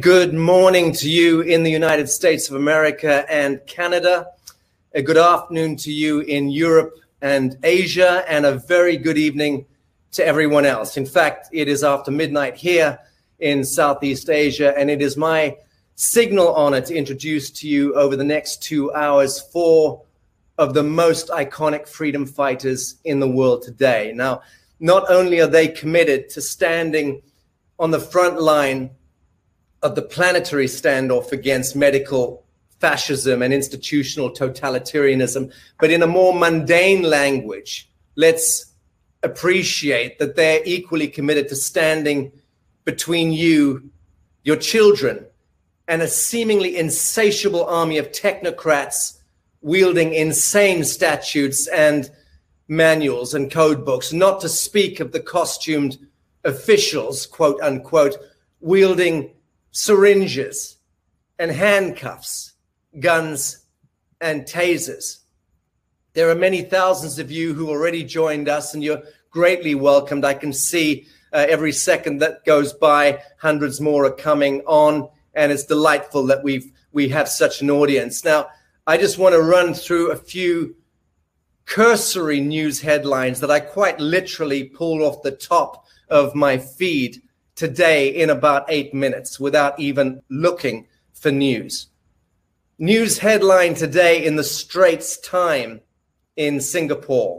good morning to you in the United States of America and Canada. A good afternoon to you in Europe and Asia, and a very good evening to everyone else. In fact, it is after midnight here in Southeast Asia, and it is my signal honor to introduce to you over the next 2 hours 4 of the most iconic freedom fighters in the world today. Now, not only are they committed to standing on the front line of the planetary standoff against medical fascism and institutional totalitarianism, but in a more mundane language, let's appreciate that they're equally committed to standing between you, your children, and a seemingly insatiable army of technocrats wielding insane statutes and manuals and code books, not to speak of the costumed officials, quote unquote, wielding syringes and handcuffs, guns and tasers. There are many thousands of you who already joined us, and you're greatly welcomed. I can see every second that goes by, hundreds more are coming on, and it's delightful that we have such an audience. Now, I just want to run through a few cursory news headlines that I quite literally pulled off the top of my feed today in about 8 minutes without even looking for news. News headline today in the Straits Times in Singapore.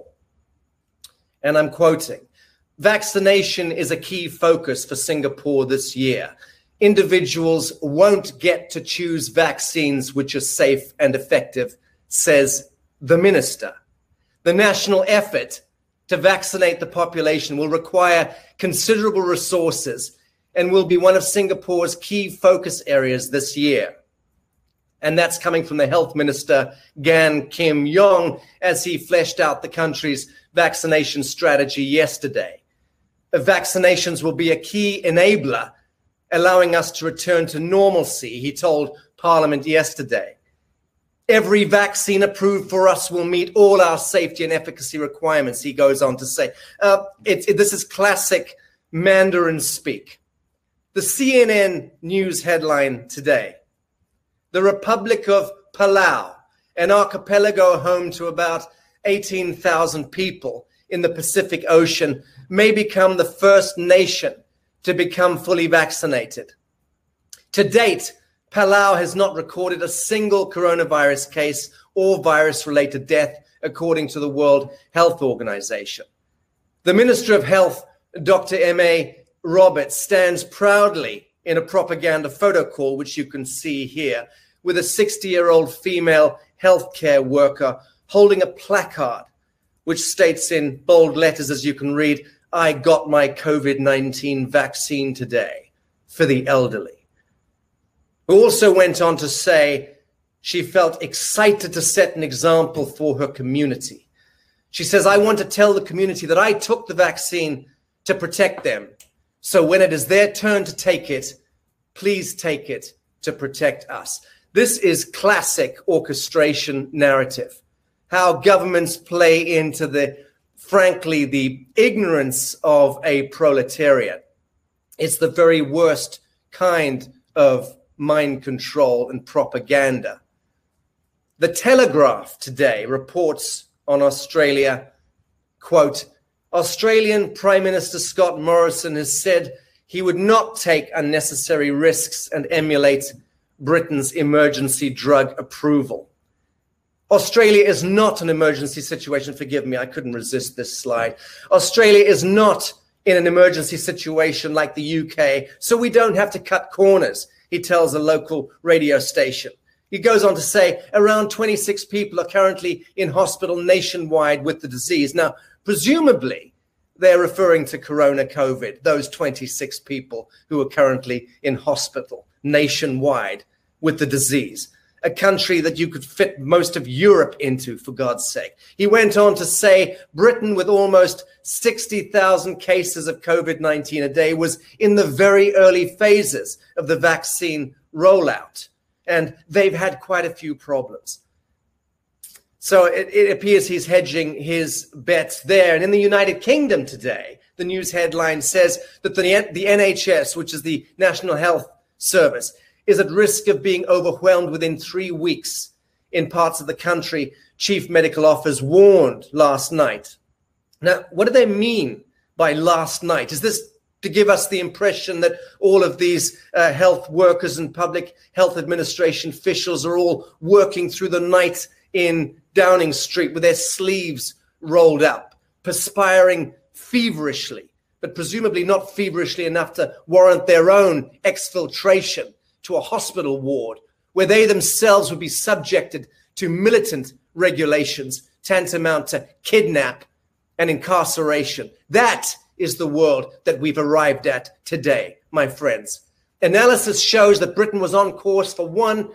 And I'm quoting, "Vaccination is a key focus for Singapore this year. Individuals won't get to choose vaccines which are safe and effective," says the minister. The national effort to vaccinate the population will require considerable resources and will be one of Singapore's key focus areas this year. And that's coming from the health minister, Gan Kim Yong, as he fleshed out the country's vaccination strategy yesterday. Vaccinations will be a key enabler, allowing us to return to normalcy, he told Parliament yesterday. "Every vaccine approved for us will meet all our safety and efficacy requirements," he goes on to say. This is classic Mandarin speak. The CNN news headline today: "The Republic of Palau, an archipelago home to about 18,000 people in the Pacific Ocean, may become the first nation to become fully vaccinated. To date, Palau has not recorded a single coronavirus case or virus-related death, according to the World Health Organization. The Minister of Health, Dr. M.A. Roberts, stands proudly in a propaganda photo call, which you can see here, with a 60-year-old female healthcare worker holding a placard, which states in bold letters, as you can read, 'I got my COVID-19 vaccine today,' for the elderly. Who also went on to say she felt excited to set an example for her community. She says, 'I want to tell the community that I took the vaccine to protect them. So when it is their turn to take it, please take it to protect us.'" This is classic orchestration narrative, how governments play into frankly, the ignorance of a proletariat. It's the very worst kind of mind control and propaganda. The Telegraph today reports on Australia, quote, "Australian Prime Minister Scott Morrison has said he would not take unnecessary risks and emulate Britain's emergency drug approval." Australia is not an emergency situation. Forgive me, I couldn't resist this slide. Australia is not in an emergency situation like the UK, so we don't have to cut corners, he tells a local radio station. He goes on to say around 26 people are currently in hospital nationwide with the disease. Now, presumably, they're referring to Corona COVID, those 26 people who are currently in hospital nationwide with the disease, a country that you could fit most of Europe into, for God's sake. He went on to say Britain, with almost 60,000 cases of COVID-19 a day, was in the very early phases of the vaccine rollout, and they've had quite a few problems. So it appears he's hedging his bets there. And in the United Kingdom today, the news headline says that the NHS, which is the National Health service is at risk of being overwhelmed within 3 weeks in parts of the country, chief medical officers warned last night. Now, what do they mean by last night? Is this to give us the impression that all of these health workers and public health administration officials are all working through the night in Downing Street with their sleeves rolled up, perspiring feverishly, but presumably not feverishly enough to warrant their own exfiltration to a hospital ward where they themselves would be subjected to militant regulations tantamount to kidnap and incarceration? That is the world that we've arrived at today, my friends. Analysis shows that Britain was on course for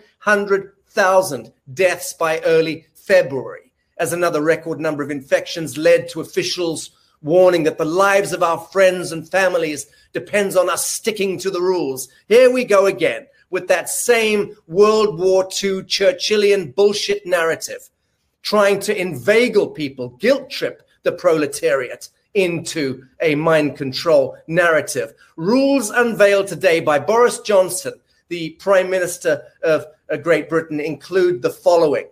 100,000 deaths by early February, as another record number of infections led to officials warning that the lives of our friends and families depends on us sticking to the rules. Here we go again with that same World War II Churchillian bullshit narrative, trying to inveigle people, guilt trip the proletariat into a mind control narrative. Rules unveiled today by Boris Johnson, the Prime Minister of Great Britain, include the following.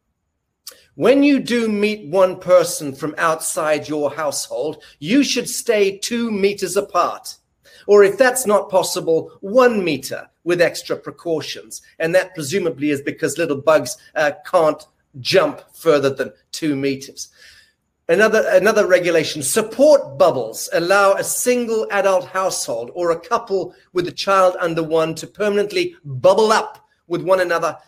When you do meet one person from outside your household, you should stay 2 meters apart. Or if that's not possible, 1 meter with extra precautions. And that presumably is because little bugs can't jump further than 2 meters. Another regulation, support bubbles allow a single adult household or a couple with a child under 1 to permanently bubble up with one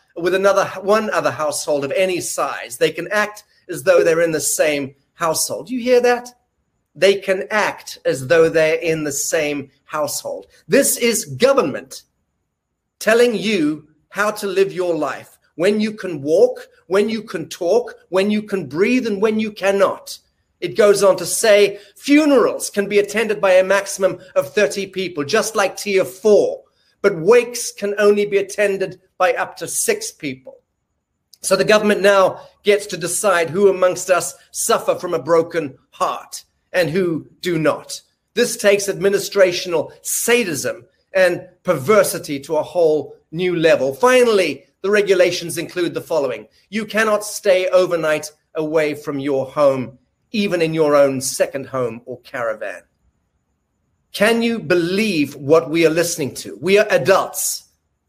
other household of any size. They can act as though they're in the same household. Do you hear that? They can act as though they're in the same household. This is government telling you how to live your life. When you can walk, when you can talk, when you can breathe, and when you cannot. It goes on to say funerals can be attended by a maximum of 30 people, just like Tier 4, but wakes can only be attended by up to 6 people. So the government now gets to decide who amongst us suffer from a broken heart and who do not. This takes administrational sadism and perversity to a whole new level. Finally, the regulations include the following. You cannot stay overnight away from your home, even in your own second home or caravan. Can you believe what we are listening to? We are adults.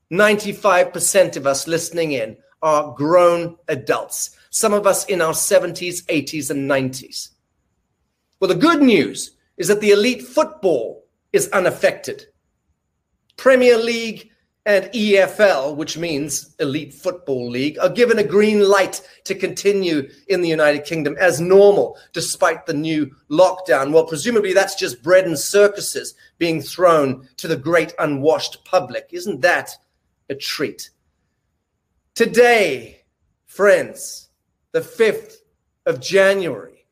95% of us listening in are grown adults. Some of us in our 70s, 80s, and 90s. Well, the good news is that the elite football is unaffected. Premier League and EFL, which means Elite Football League, are given a green light to continue in the United Kingdom as normal, despite the new lockdown. Well, presumably that's just bread and circuses being thrown to the great unwashed public. Isn't that a treat? Today, friends, the 5th of January,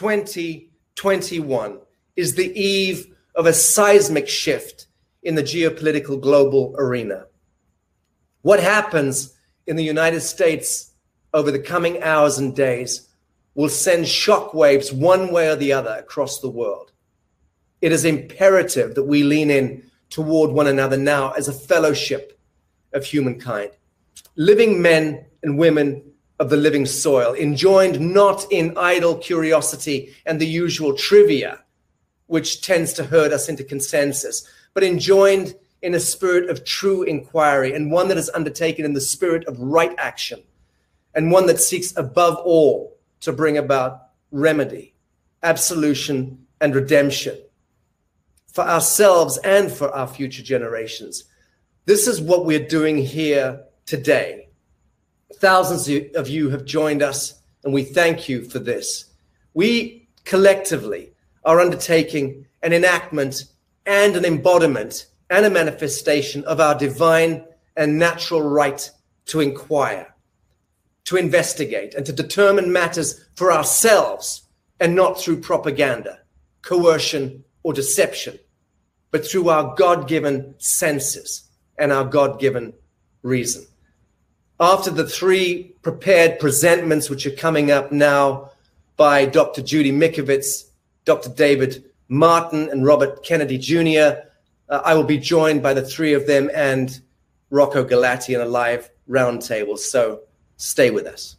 2021, is the eve of a seismic shift in the geopolitical global arena. What happens in the United States over the coming hours and days will send shockwaves one way or the other across the world. It is imperative that we lean in toward one another now as a fellowship of humankind, living men and women of the living soil, enjoined not in idle curiosity and the usual trivia, which tends to herd us into consensus, but enjoined in a spirit of true inquiry, and one that is undertaken in the spirit of right action, and one that seeks above all to bring about remedy, absolution, and redemption for ourselves and for our future generations. This is what we're doing here today. Thousands of you have joined us, and we thank you for this. We collectively are undertaking an enactment and an embodiment and a manifestation of our divine and natural right to inquire, to investigate, and to determine matters for ourselves, and not through propaganda, coercion, or deception, but through our God-given senses and our God-given reason. After the 3 prepared presentments, which are coming up now by Dr. Judy Mikovits, Dr. David Martin, and Robert Kennedy Jr., I will be joined by the three of them and Rocco Galati in a live roundtable. So stay with us.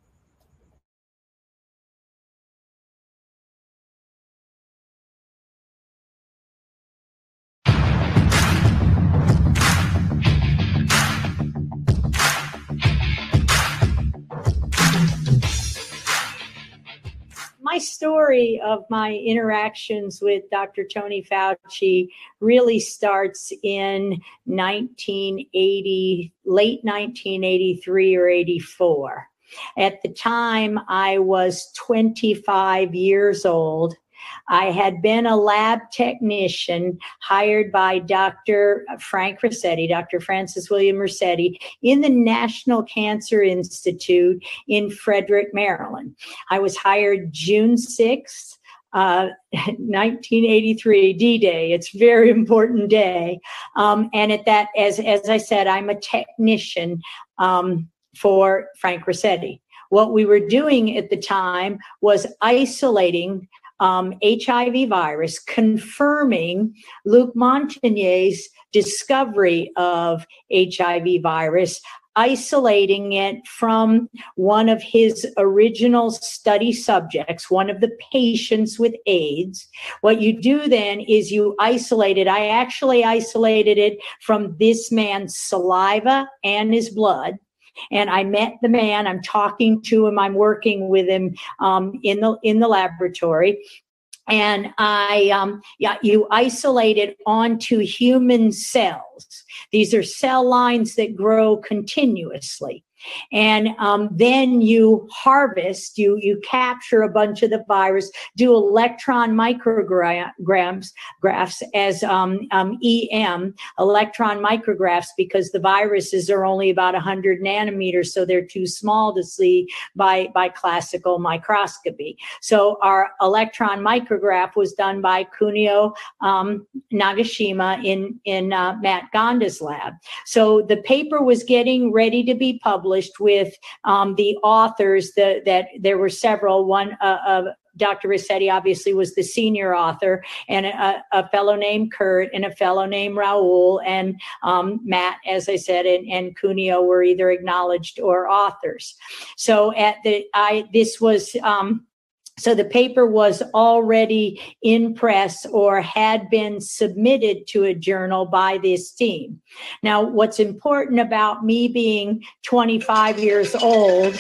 My story of my interactions with Dr. Tony Fauci really starts in 1980, late 1983 or 84. At the time, I was 25 years old. I had been a lab technician hired by Dr. Frank Ruscetti, Dr. Francis William Ruscetti, in the National Cancer Institute in Frederick, Maryland. I was hired June 6th. 1983, D-Day. It's a very important day. And at that, as I said, I'm a technician for Frank Ruscetti. What we were doing at the time was isolating HIV virus, confirming Luc Montagnier's discovery of HIV virus, isolating it from one of his original study subjects, one of the patients with AIDS. What you do then is you isolate it. I actually isolated it from this man's saliva and his blood. And I met the man. I'm talking to him. I'm working with him in the laboratory. And you isolate it onto human cells. These are cell lines that grow continuously. And then you harvest, you capture a bunch of the virus, do electron micrographs as EM, electron micrographs, because the viruses are only about 100 nanometers, so they're too small to see by classical microscopy. So our electron micrograph was done by Kunio Nagashima in Matt Gonda's lab. So the paper was getting ready to be published with the authors that there were several. One Dr. Ruscetti obviously was the senior author, and a fellow named Kurt and a fellow named Raul, and Matt, as I said, and Kunio were either acknowledged or authors. So so the paper was already in press or had been submitted to a journal by this team. Now, what's important about me being 25 years old,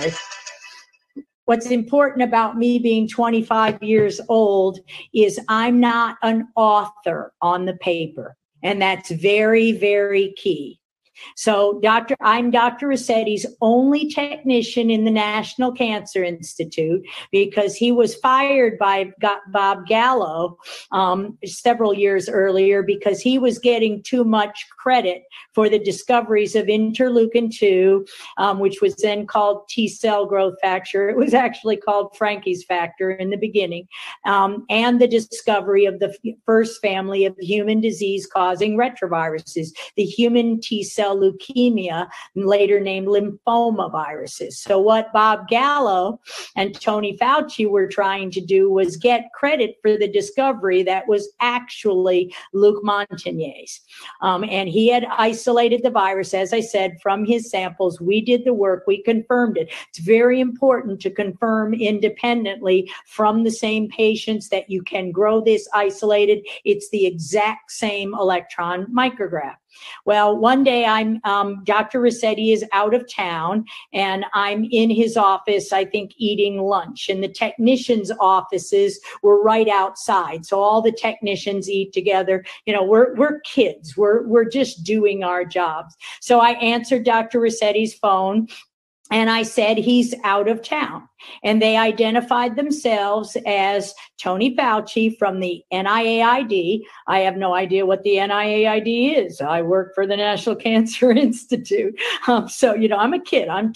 what's important about me being 25 years old is I'm not an author on the paper. And that's very, very key. So I'm Dr. Ruscetti's only technician in the National Cancer Institute, because he was fired by Bob Gallo several years earlier because he was getting too much credit for the discoveries of interleukin-2, which was then called T-cell growth factor. It was actually called Frankie's factor in the beginning, and the discovery of the first family of human disease-causing retroviruses, the human T-cell leukemia, later named lymphoma viruses. So what Bob Gallo and Tony Fauci were trying to do was get credit for the discovery that was actually Luc Montagnier's. And he had isolated the virus, as I said, from his samples. We did the work. We confirmed it. It's very important to confirm independently from the same patients that you can grow this isolated. It's the exact same electron micrograph. Well, one day Dr. Ruscetti is out of town and I'm in his office, I think eating lunch, and the technicians' offices were right outside. So all the technicians eat together. You know, we're kids. We're just doing our jobs. So I answered Dr. Ruscetti's phone. And I said, he's out of town. And they identified themselves as Tony Fauci from the NIAID. I have no idea what the NIAID is. I work for the National Cancer Institute. So, you know, I'm a kid. I'm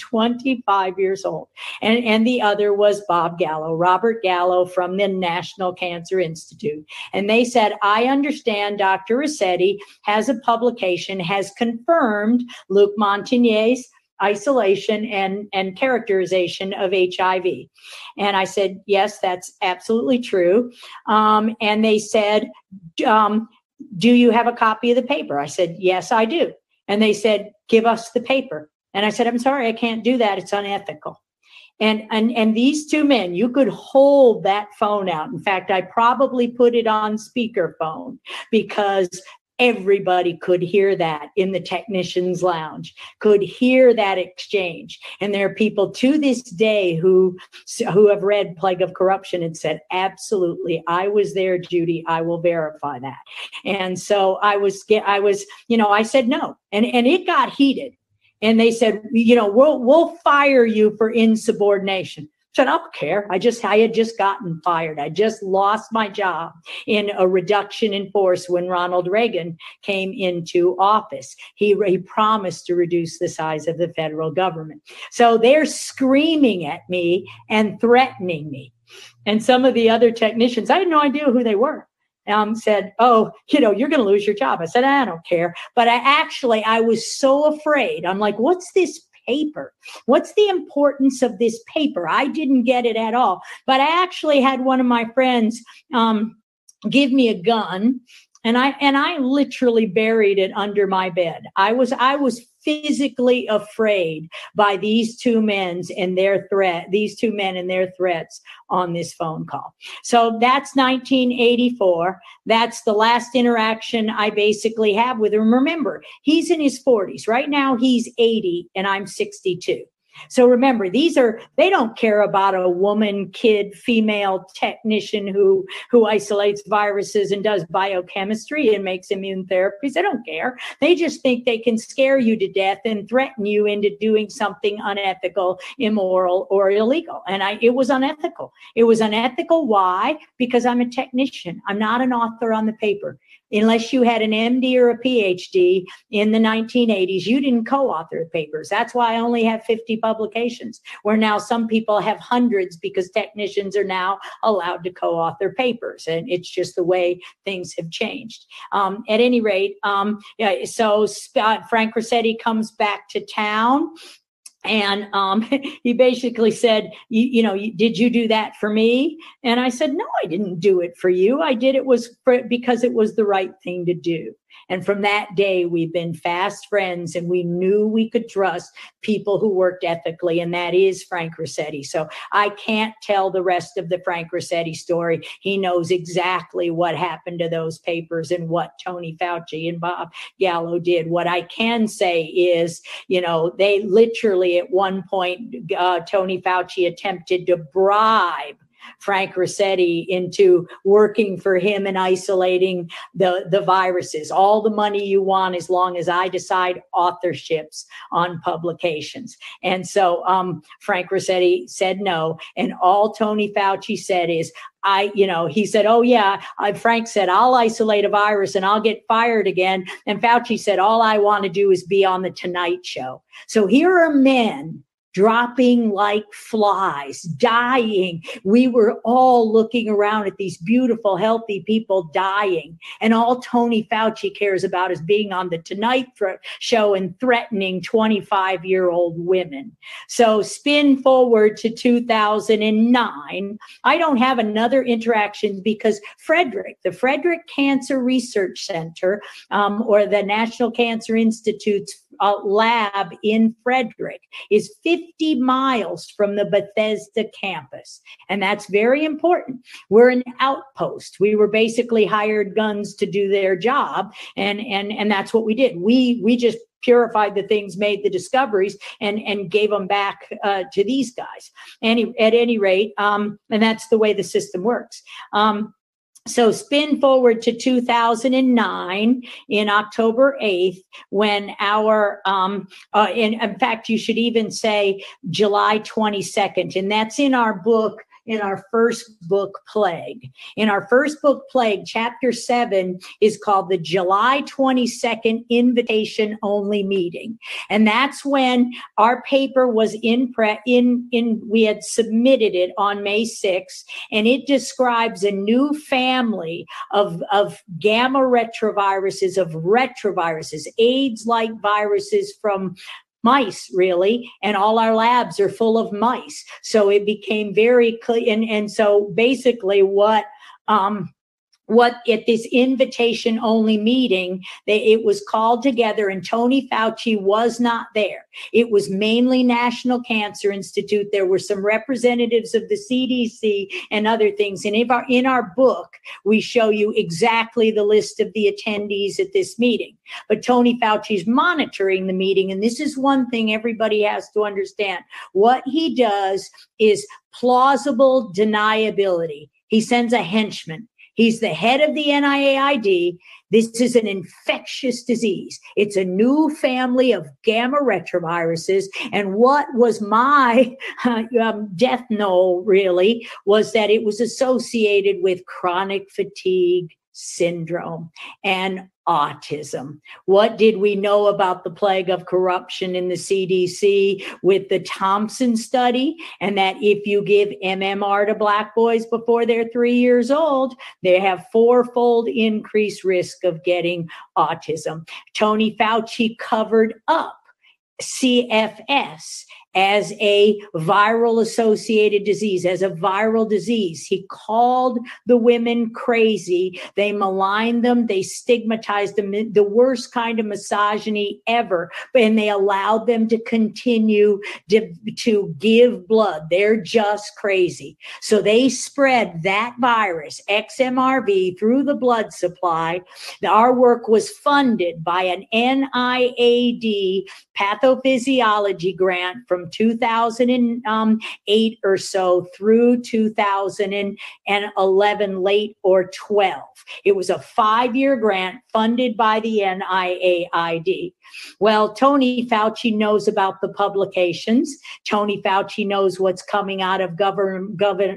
25 years old. And the other was Bob Gallo, Robert Gallo from the National Cancer Institute. And they said, I understand Dr. Ruscetti has a publication, has confirmed Luc Montagnier's isolation and characterization of HIV. And I said, yes, that's absolutely true. And they said, do you have a copy of the paper? I said, yes, I do. And they said, give us the paper. And I said, I'm sorry, I can't do that. It's unethical. And these two men, you could hold that phone out. In fact, I probably put it on speakerphone because everybody could hear that in the technician's lounge, could hear that exchange. And there are people to this day who have read Plague of Corruption and said, absolutely, I was there, Judy, I will verify that. And so I said no, and it got heated. And they said, we'll fire you for insubordination. I said, I don't care. I had just gotten fired. I just lost my job in a reduction in force when Ronald Reagan came into office. He promised to reduce the size of the federal government. So they're screaming at me and threatening me. And some of the other technicians, I had no idea who they were. Said, oh, you're going to lose your job. I said, I don't care. But I was so afraid. I'm like, what's this paper? What's the importance of this paper? I didn't get it at all. But I actually had one of my friends give me a gun, and I literally buried it under my bed. I was physically afraid by these two men and their threats on this phone call. So that's 1984. That's the last interaction I basically have with him. Remember, he's in his 40s. Right now, he's 80 and I'm 62. So remember, they don't care about a woman, kid, female technician who isolates viruses and does biochemistry and makes immune therapies. They don't care. They just think they can scare you to death and threaten you into doing something unethical, immoral, or illegal. And it was unethical. It was unethical. Why? Because I'm a technician. I'm not an author on the paper. Unless you had an MD or a PhD in the 1980s, you didn't co-author papers. That's why I only have 50 publications, where now some people have hundreds because technicians are now allowed to co-author papers. And it's just the way things have changed. At any rate, so Frank Ruscetti comes back to town. And he basically said, did you do that for me? And I said, no, I didn't do it for you. I did it because it was the right thing to do. And from that day, we've been fast friends, and we knew we could trust people who worked ethically, and that is Frank Ruscetti. So I can't tell the rest of the Frank Ruscetti story. He knows exactly what happened to those papers and what Tony Fauci and Bob Gallo did. What I can say is, they literally at one point, Tony Fauci attempted to bribe Frank Ruscetti into working for him and isolating the viruses. All the money you want as long as I decide authorships on publications. And so Frank Ruscetti said no. And all Tony Fauci said is, he said, oh yeah, Frank said, I'll isolate a virus and I'll get fired again. And Fauci said, all I want to do is be on the Tonight Show. So here are men dropping like flies, dying. We were all looking around at these beautiful, healthy people dying. And all Tony Fauci cares about is being on the Tonight Show and threatening 25-year-old women. So spin forward to 2009. I don't have another interaction because the Frederick Cancer Research Center, or the National Cancer Institute's lab in Frederick, is 50 miles from the Bethesda campus. And that's very important. We're an outpost. We were basically hired guns to do their job. And that's what we did. We just purified the things, made the discoveries, and gave them back to these guys. At any rate, and that's the way the system works. So spin forward to 2009 in October 8th, when in fact, you should even say July 22nd, and that's in our book, in our first book, Plague. In our first book, Plague, chapter 7 is called the July 22nd Invitation Only Meeting. And that's when our paper was we had submitted it on May 6th, and it describes a new family of gamma retroviruses, AIDS-like viruses from mice, really, and all our labs are full of mice. So it became very clear. And so basically what what at this invitation only meeting, it was called together and Tony Fauci was not there. It was mainly National Cancer Institute. There were some representatives of the CDC and other things. And in our book, we show you exactly the list of the attendees at this meeting. But Tony Fauci's monitoring the meeting. And this is one thing everybody has to understand. What he does is plausible deniability. He sends a henchman. He's the head of the NIAID. This is an infectious disease. It's a new family of gamma retroviruses. And what was my death knell really was that it was associated with chronic fatigue syndrome and autism. What did we know about the plague of corruption in the CDC with the Thompson study? And that if you give MMR to Black boys before they're 3 years old, they have 4-fold increased risk of getting autism. Tony Fauci covered up CFS as a viral associated disease, as a viral disease. He called the women crazy. They maligned them. They stigmatized them, the worst kind of misogyny ever. And they allowed them to continue to give blood. They're just crazy. So they spread that virus, XMRV, through the blood supply. Our work was funded by an NIAID pathophysiology grant from 2008 or so through 2011, late or 12. It was a 5-year grant funded by the NIAID. Well, Tony Fauci knows about the publications. Tony Fauci knows what's coming out of government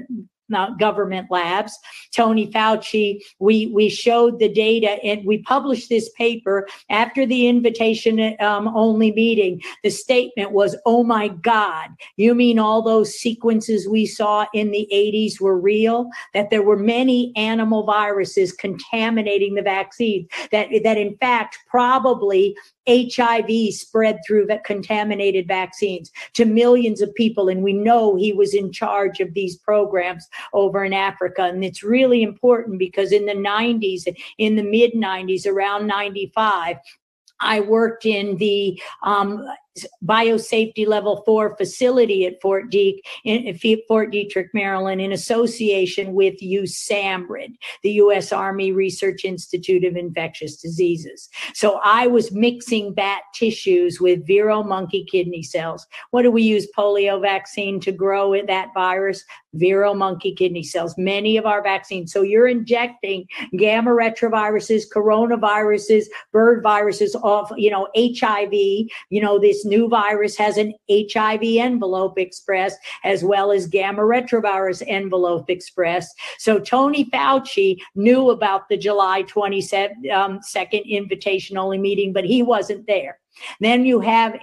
labs. Tony Fauci, we showed the data and we published this paper after the invitation only meeting. The statement was, oh my God, you mean all those sequences we saw in the 80s were real? That there were many animal viruses contaminating the vaccine, that in fact, probably HIV spread through the contaminated vaccines to millions of people. And we know he was in charge of these programs over in Africa. And it's really important because in the 90s, in the mid 90s, around 95, I worked in the biosafety level 4 facility at Fort Detrick, Maryland, in association with USAMRIID, the U.S. Army Research Institute of Infectious Diseases. So I was mixing bat tissues with Vero monkey kidney cells. What do we use polio vaccine to grow that virus? Vero monkey kidney cells, many of our vaccines. So you're injecting gamma retroviruses, coronaviruses, bird viruses of, HIV, this new virus has an HIV envelope expressed as well as gamma retrovirus envelope expressed. So Tony Fauci knew about the July 22nd invitation only meeting, but he wasn't there. We had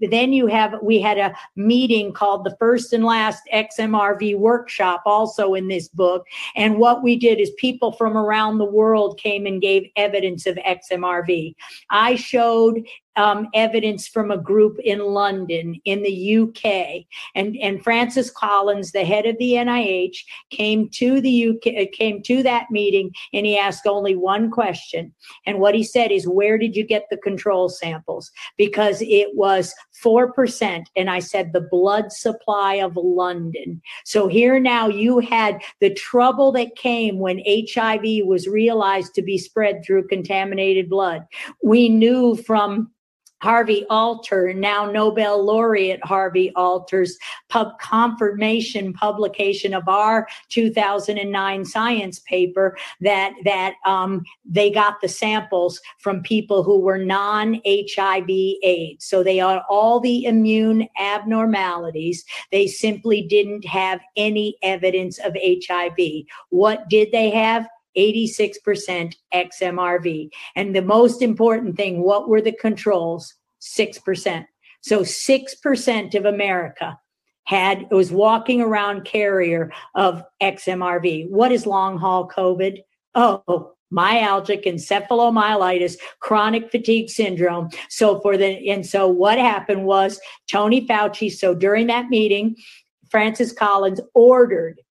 a meeting called the First and Last XMRV Workshop, also in this book. And what we did is people from around the world came and gave evidence of XMRV. I showed evidence from a group in London, in the UK, and Francis Collins, the head of the NIH, came to that meeting, and he asked only one question. And what he said is, where did you get the control samples? Because it was 4%. And I said, the blood supply of London. So here now you had the trouble that came when HIV was realized to be spread through contaminated blood. We knew from Harvey Alter, now Nobel laureate Harvey Alter's confirmation publication of our 2009 science paper that they got the samples from people who were non-HIV AIDS. So they are all the immune abnormalities. They simply didn't have any evidence of HIV. What did they have? 86% XMRV. And the most important thing, what were the controls? 6%. So 6% of America was walking around carrier of XMRV. What is long haul COVID? Oh, myalgic encephalomyelitis, chronic fatigue syndrome. So what happened was Tony Fauci, so during that meeting, Francis Collins ordered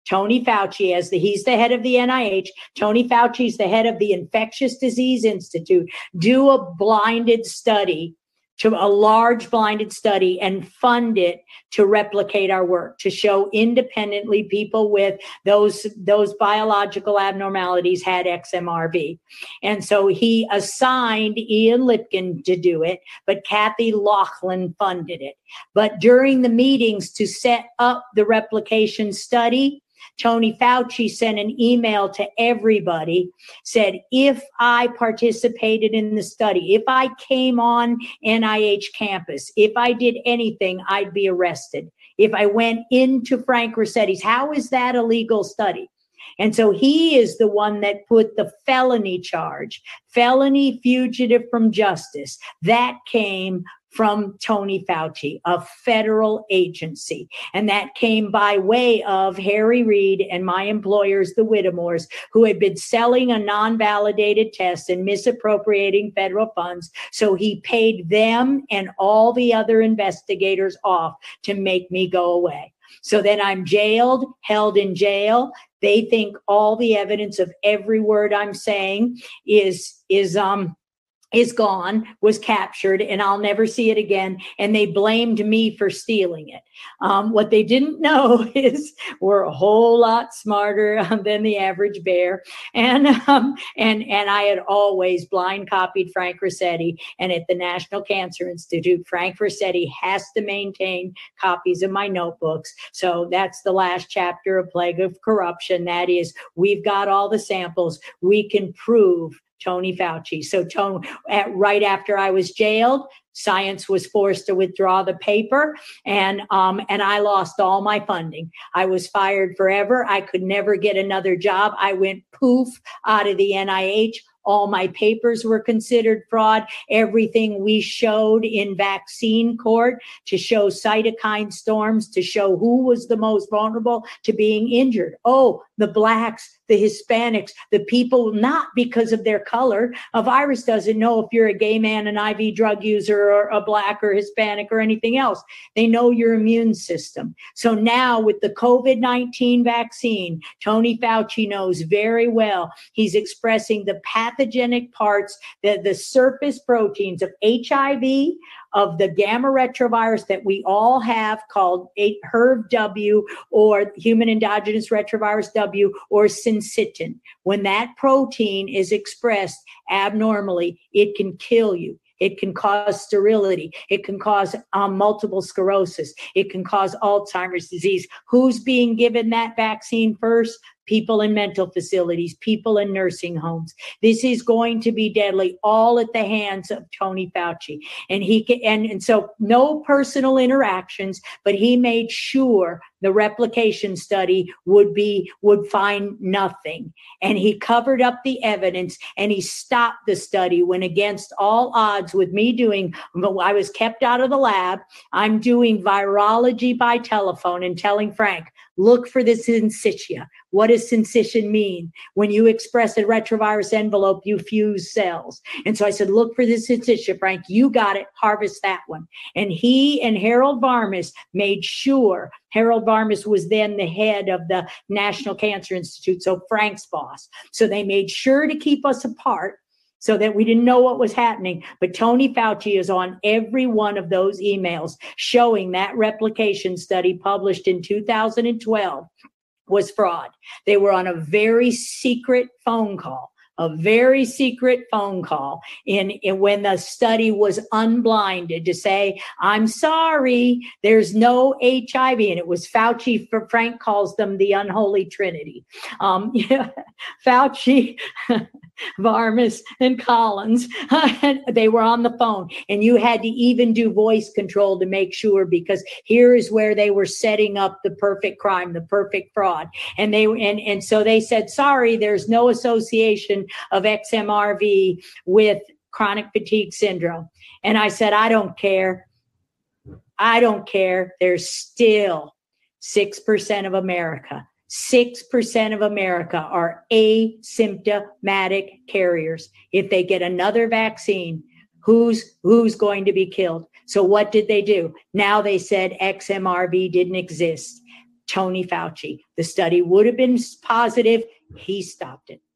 Tony Fauci, he's the head of the NIH. Tony Fauci's the head of the Infectious Disease Institute. Do a blinded study, to a large blinded study, and fund it to replicate our work, to show independently people with those biological abnormalities had XMRV. And so he assigned Ian Lipkin to do it, but Kathy Laughlin funded it. But during the meetings to set up the replication study, Tony Fauci sent an email to everybody, said, if I participated in the study, if I came on NIH campus, if I did anything, I'd be arrested. If I went into Frank Russetti's, how is that a legal study? And so he is the one that put the felony charge, felony fugitive from justice. That came from Tony Fauci, a federal agency. And that came by way of Harry Reid and my employers, the Whittemores, who had been selling a non-validated test and misappropriating federal funds. So he paid them and all the other investigators off to make me go away. So then I'm jailed, held in jail. They think all the evidence of every word I'm saying is gone, was captured, and I'll never see it again. And they blamed me for stealing it. What they didn't know is we're a whole lot smarter than the average bear. And I had always blind copied Frank Ruscetti. And at the National Cancer Institute, Frank Ruscetti has to maintain copies of my notebooks. So that's the last chapter of Plague of Corruption. That is, we've got all the samples. We can prove Tony Fauci. So right after I was jailed, Science was forced to withdraw the paper, and I lost all my funding. I was fired forever. I could never get another job. I went poof out of the NIH. All my papers were considered fraud. Everything we showed in vaccine court to show cytokine storms, to show who was the most vulnerable to being injured. Oh, the Blacks, the Hispanics, the people, not because of their color. A virus doesn't know if you're a gay man, an IV drug user, or a Black or Hispanic or anything else. They know your immune system. So now with the COVID-19 vaccine, Tony Fauci knows very well he's expressing the pathogenic parts, the surface proteins of HIV, of the gamma retrovirus that we all have called HERV-W, or human endogenous retrovirus W, or syncytin. When that protein is expressed abnormally, it can kill you. It can cause sterility. It can cause multiple sclerosis. It can cause Alzheimer's disease. Who's being given that vaccine first? People in mental facilities, people in nursing homes. This is going to be deadly, all at the hands of Tony Fauci. And so no personal interactions, but he made sure the replication study would find nothing. And he covered up the evidence, and he stopped the study when, against all odds, with me I was kept out of the lab. I'm doing virology by telephone and telling Frank, look for the syncytia. What does syncytin mean? When you express a retrovirus envelope, you fuse cells. And so I said, look for the syncytia, Frank. You got it. Harvest that one. And he and Harold Varmus made sure. Harold Varmus was then the head of the National Cancer Institute, so Frank's boss. So they made sure to keep us apart so that we didn't know what was happening. But Tony Fauci is on every one of those emails showing that replication study published in 2012 was fraud. They were on a very secret phone call. When the study was unblinded to say, I'm sorry, there's no HIV. And it was Fauci, Frank calls them the unholy trinity. Fauci, Varmus, and Collins, they were on the phone. And you had to even do voice control to make sure, because here is where they were setting up the perfect crime, the perfect fraud. And so they said, sorry, there's no association of XMRV with chronic fatigue syndrome. And I said, I don't care. There's still 6% of America. 6% of America are asymptomatic carriers. If they get another vaccine, who's going to be killed? So what did they do? Now they said XMRV didn't exist. Tony Fauci. The study would have been positive. He stopped it.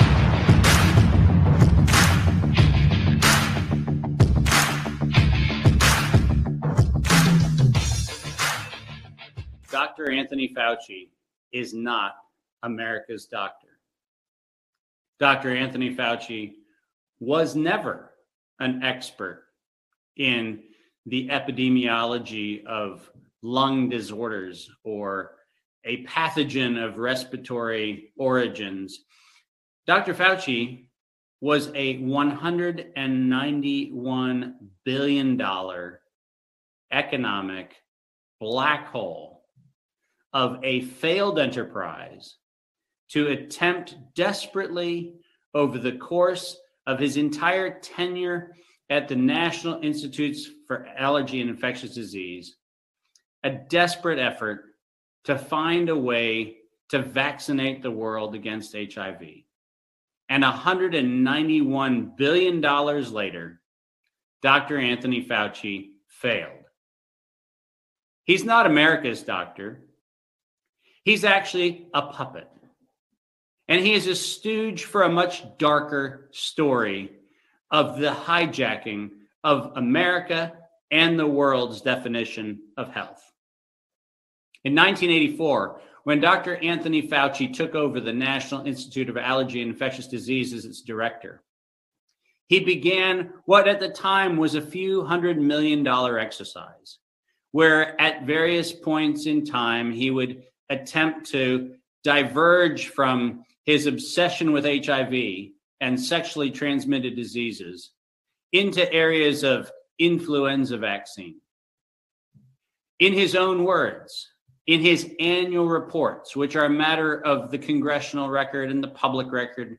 Dr. Anthony Fauci is not America's doctor. Dr. Anthony Fauci was never an expert in the epidemiology of lung disorders or a pathogen of respiratory origins. Dr. Fauci was a $191 billion economic black hole of a failed enterprise to attempt desperately over the course of his entire tenure at the National Institutes for Allergy and Infectious Disease, a desperate effort to find a way to vaccinate the world against HIV. And $191 billion later, Dr. Anthony Fauci failed. He's not America's doctor. He's actually a puppet. And he is a stooge for a much darker story of the hijacking of America and the world's definition of health. In 1984, when Dr. Anthony Fauci took over the National Institute of Allergy and Infectious Diseases as its director, he began what at the time was a few $100 million exercise, where at various points in time, he would attempt to diverge from his obsession with HIV and sexually transmitted diseases into areas of influenza vaccine. In his own words, in his annual reports, which are a matter of the congressional record and the public record,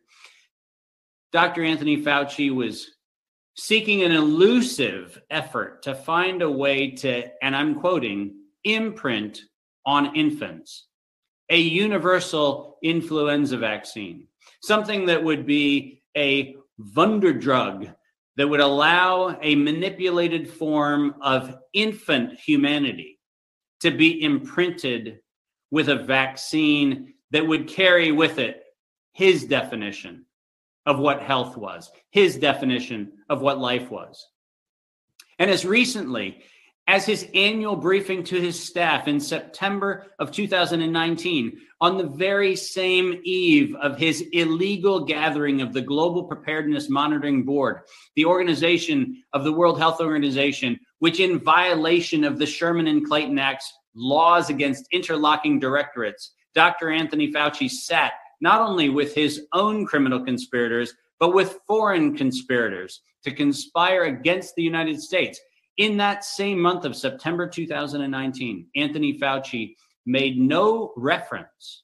Dr. Anthony Fauci was seeking an elusive effort to find a way to, and I'm quoting, imprint on infants a universal influenza vaccine, something that would be a Wunderdrug that would allow a manipulated form of infant humanity to be imprinted with a vaccine that would carry with it his definition of what health was, his definition of what life was. And as recently as his annual briefing to his staff in September of 2019, on the very same eve of his illegal gathering of the Global Preparedness Monitoring Board, the organization of the World Health Organization, which in violation of the Sherman and Clayton Act's laws against interlocking directorates, Dr. Anthony Fauci sat not only with his own criminal conspirators, but with foreign conspirators to conspire against the United States. In that same month of September 2019, Anthony Fauci made no reference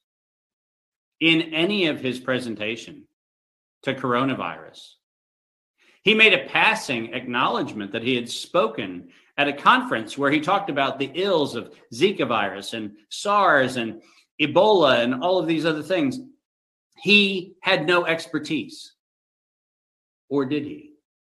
in any of his presentation to coronavirus. He made a passing acknowledgement that he had spoken at a conference where he talked about the ills of Zika virus and SARS and Ebola and all of these other things. He had no expertise. Or did he?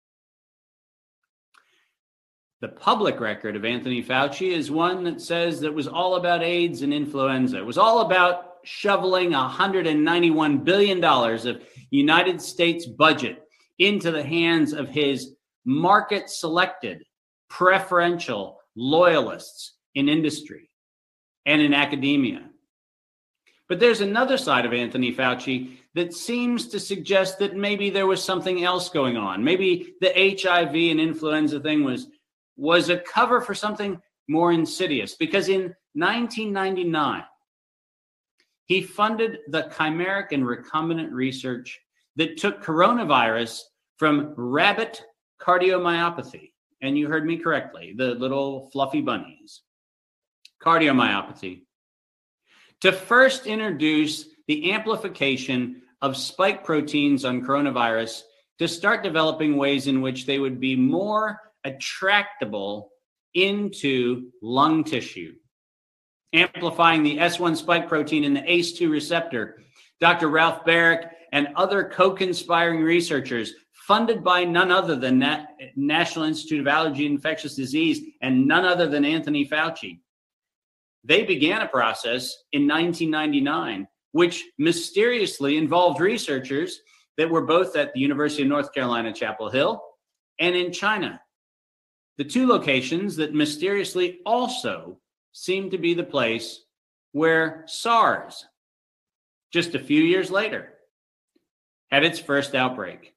The public record of Anthony Fauci is one that says that it was all about AIDS and influenza. It was all about shoveling $191 billion of United States budget into the hands of his market-selected, preferential loyalists in industry and in academia. But there's another side of Anthony Fauci that seems to suggest that maybe there was something else going on. Maybe the HIV and influenza thing was a cover for something more insidious, because in 1999, he funded the chimeric and recombinant research that took coronavirus from rabbit cardiomyopathy. And you heard me correctly, the little fluffy bunnies. Cardiomyopathy. To first introduce the amplification of spike proteins on coronavirus to start developing ways in which they would be more attractable into lung tissue, amplifying the S1 spike protein and the ACE2 receptor. Dr. Ralph Baric and other co-conspiring researchers funded by none other than National Institute of Allergy and Infectious Disease and none other than Anthony Fauci they began a process in 1999, which mysteriously involved researchers that were both at the University of North Carolina, Chapel Hill, and in China. The two locations that mysteriously also seemed to be the place where SARS, just a few years later, had its first outbreak.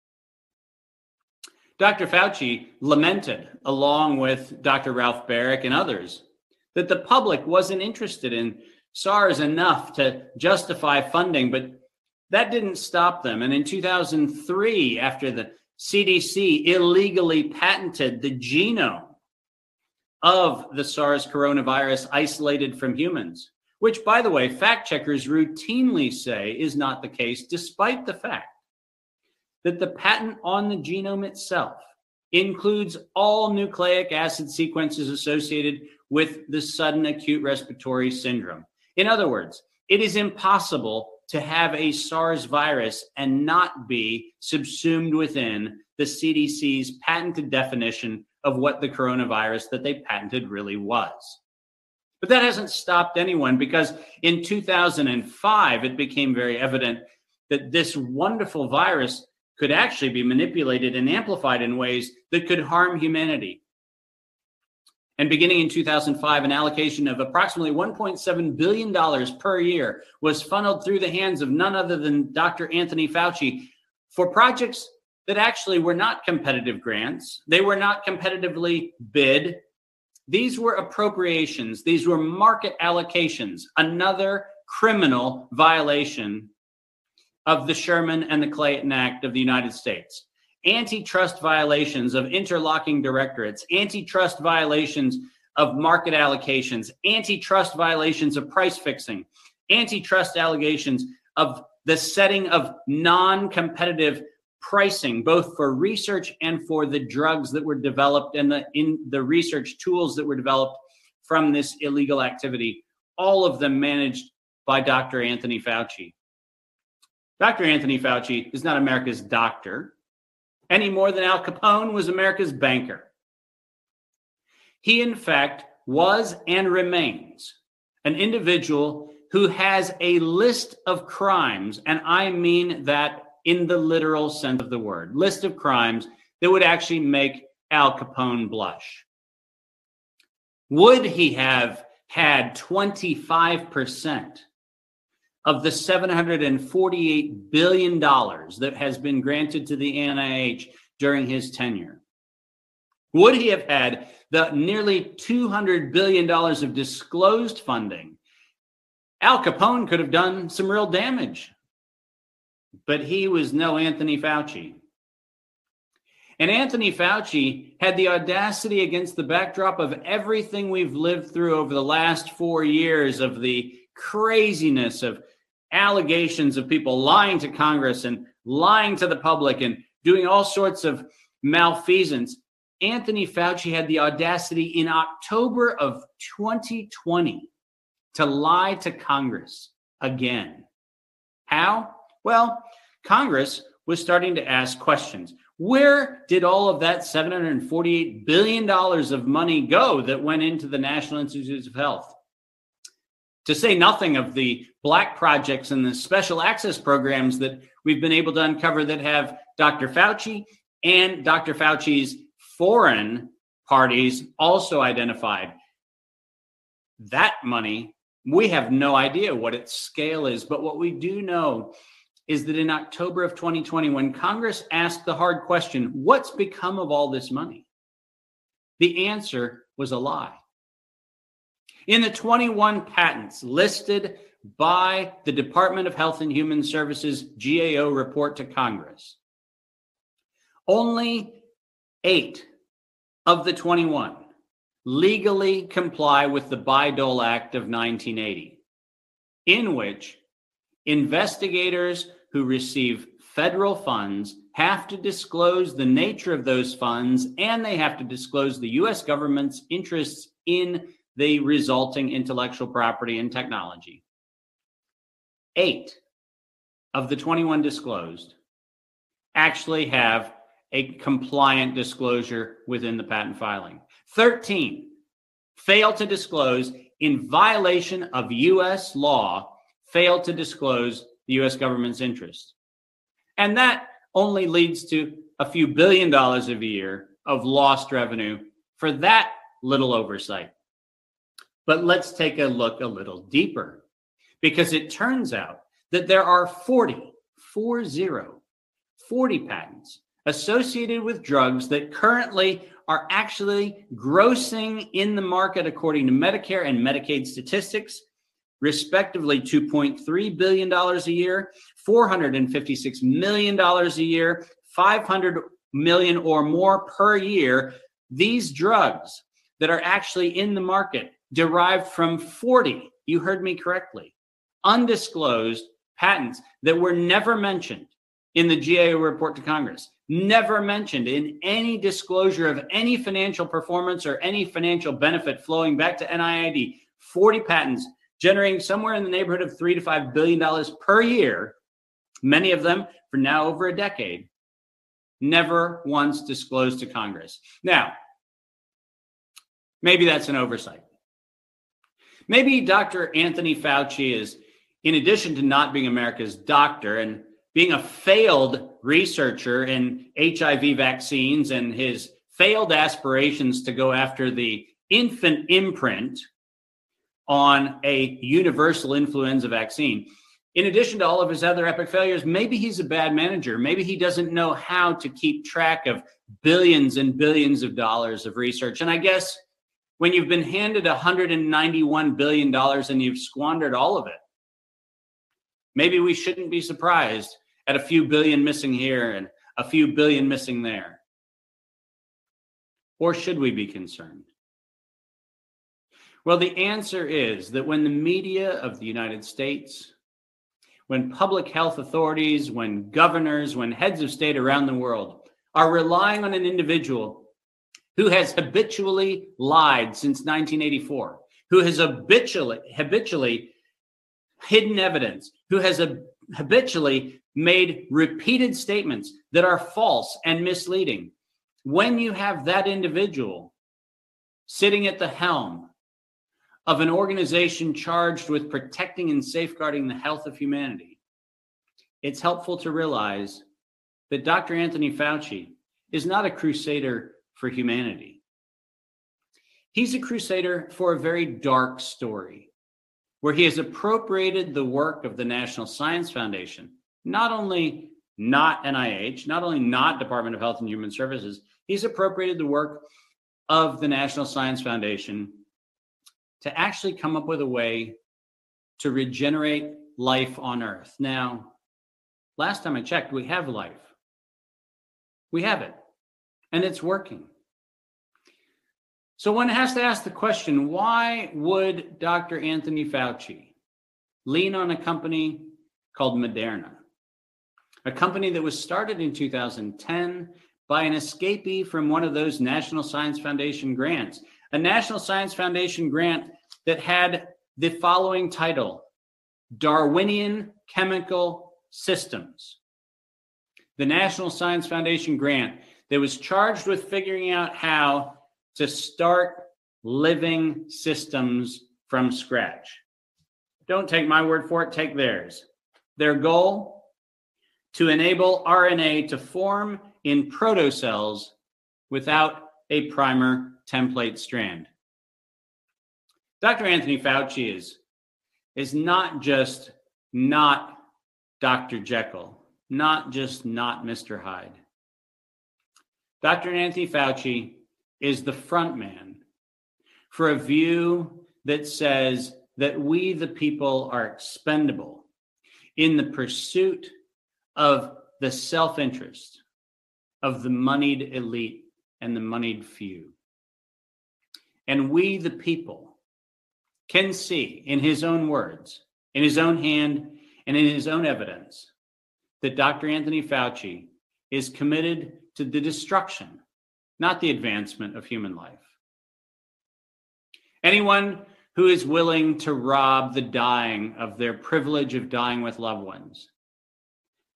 Dr. Fauci lamented, along with Dr. Ralph Baric and others, that the public wasn't interested in SARS enough to justify funding, but that didn't stop them. And in 2003, after the CDC illegally patented the genome of the SARS coronavirus isolated from humans, which, by the way, fact checkers routinely say is not the case, despite the fact that the patent on the genome itself includes all nucleic acid sequences associated with the sudden acute respiratory syndrome. In other words, it is impossible to have a SARS virus and not be subsumed within the CDC's patented definition of what the coronavirus that they patented really was. But that hasn't stopped anyone, because in 2005, it became very evident that this wonderful virus could actually be manipulated and amplified in ways that could harm humanity. And beginning in 2005, an allocation of approximately $1.7 billion per year was funneled through the hands of none other than Dr. Anthony Fauci for projects that actually were not competitive grants. They were not competitively bid. These were appropriations. These were market allocations, another criminal violation of the Sherman and the Clayton Act of the United States. Antitrust violations of interlocking directorates, antitrust violations of market allocations, antitrust violations of price fixing, antitrust allegations of the setting of non-competitive pricing, both for research and for the drugs that were developed and the research tools that were developed from this illegal activity, all of them managed by Dr. Anthony Fauci. Dr. Anthony Fauci is not America's doctor, any more than Al Capone was America's banker. He, in fact, was and remains an individual who has a list of crimes, and I mean that in the literal sense of the word, list of crimes that would actually make Al Capone blush. Would he have had 25% of the $748 billion that has been granted to the NIH during his tenure? Would he have had the nearly $200 billion of disclosed funding? Al Capone could have done some real damage, but he was no Anthony Fauci. And Anthony Fauci had the audacity, against the backdrop of everything we've lived through over the last 4 years, of the craziness of allegations of people lying to Congress and lying to the public and doing all sorts of malfeasance. Anthony Fauci had the audacity in October of 2020 to lie to Congress again. How? Well, Congress was starting to ask questions. Where did all of that $748 billion of money go that went into the National Institutes of Health? To say nothing of the black projects and the special access programs that we've been able to uncover that have Dr. Fauci and Dr. Fauci's foreign parties also identified. That money, we have no idea what its scale is, but what we do know is that in October of 2020, when Congress asked the hard question, what's become of all this money? The answer was a lie. In the 21 patents listed by the Department of Health and Human Services GAO report to Congress, only 8 of the 21 legally comply with the Bayh-Dole Act of 1980, in which investigators who receive federal funds have to disclose the nature of those funds, and they have to disclose the U.S. government's interests in the resulting intellectual property and technology. 8 of the 21 disclosed actually have a compliant disclosure within the patent filing. 13 fail to disclose in violation of U.S. law, failed to disclose the U.S. government's interest. And that only leads to a few $1 billion a year of lost revenue for that little oversight. But let's take a look a little deeper, because it turns out that there are 40 patents associated with drugs that currently are actually grossing in the market, according to Medicare and Medicaid statistics, respectively $2.3 billion a year, $456 million a year, $500 million or more per year. These drugs that are actually in the market derived from 40, you heard me correctly, undisclosed patents that were never mentioned in the GAO report to Congress, never mentioned in any disclosure of any financial performance or any financial benefit flowing back to NIAID. 40 patents generating somewhere in the neighborhood of $3 to $5 billion per year, many of them for now over a decade, never once disclosed to Congress. Now, maybe that's an oversight. Maybe Dr. Anthony Fauci is, in addition to not being America's doctor and being a failed researcher in HIV vaccines and his failed aspirations to go after the infant imprint on a universal influenza vaccine, in addition to all of his other epic failures, maybe he's a bad manager. Maybe he doesn't know how to keep track of billions and billions of dollars of research. And I guess when you've been handed $191 billion and you've squandered all of it, maybe we shouldn't be surprised at a few billion missing here and a few billion missing there. Or should we be concerned? Well, the answer is that when the media of the United States, when public health authorities, when governors, when heads of state around the world are relying on an individual who has habitually lied since 1984, who has habitually hidden evidence, who has habitually made repeated statements that are false and misleading. When you have that individual sitting at the helm of an organization charged with protecting and safeguarding the health of humanity, it's helpful to realize that Dr. Anthony Fauci is not a crusader for humanity. He's a crusader for a very dark story, where he has appropriated the work of the National Science Foundation, not only not NIH, not only not Department of Health and Human Services, he's appropriated the work of the National Science Foundation to actually come up with a way to regenerate life on Earth. Now, last time I checked, we have life. We have it, and it's working. So one has to ask the question, why would Dr. Anthony Fauci lean on a company called Moderna, a company that was started in 2010 by an escapee from one of those National Science Foundation grants, a National Science Foundation grant that had the following title, Darwinian Chemical Systems. The National Science Foundation grant that was charged with figuring out how to start living systems from scratch. Don't take my word for it, take theirs. Their goal, to enable RNA to form in protocells without a primer template strand. Dr. Anthony Fauci is not just not Dr. Jekyll, not just not Mr. Hyde. Dr. Anthony Fauci is the front man for a view that says that we, the people, are expendable in the pursuit of the self-interest of the moneyed elite and the moneyed few. And we, the people, can see in his own words, in his own hand, and in his own evidence that Dr. Anthony Fauci is committed to the destruction, not the advancement of human life. Anyone who is willing to rob the dying of their privilege of dying with loved ones,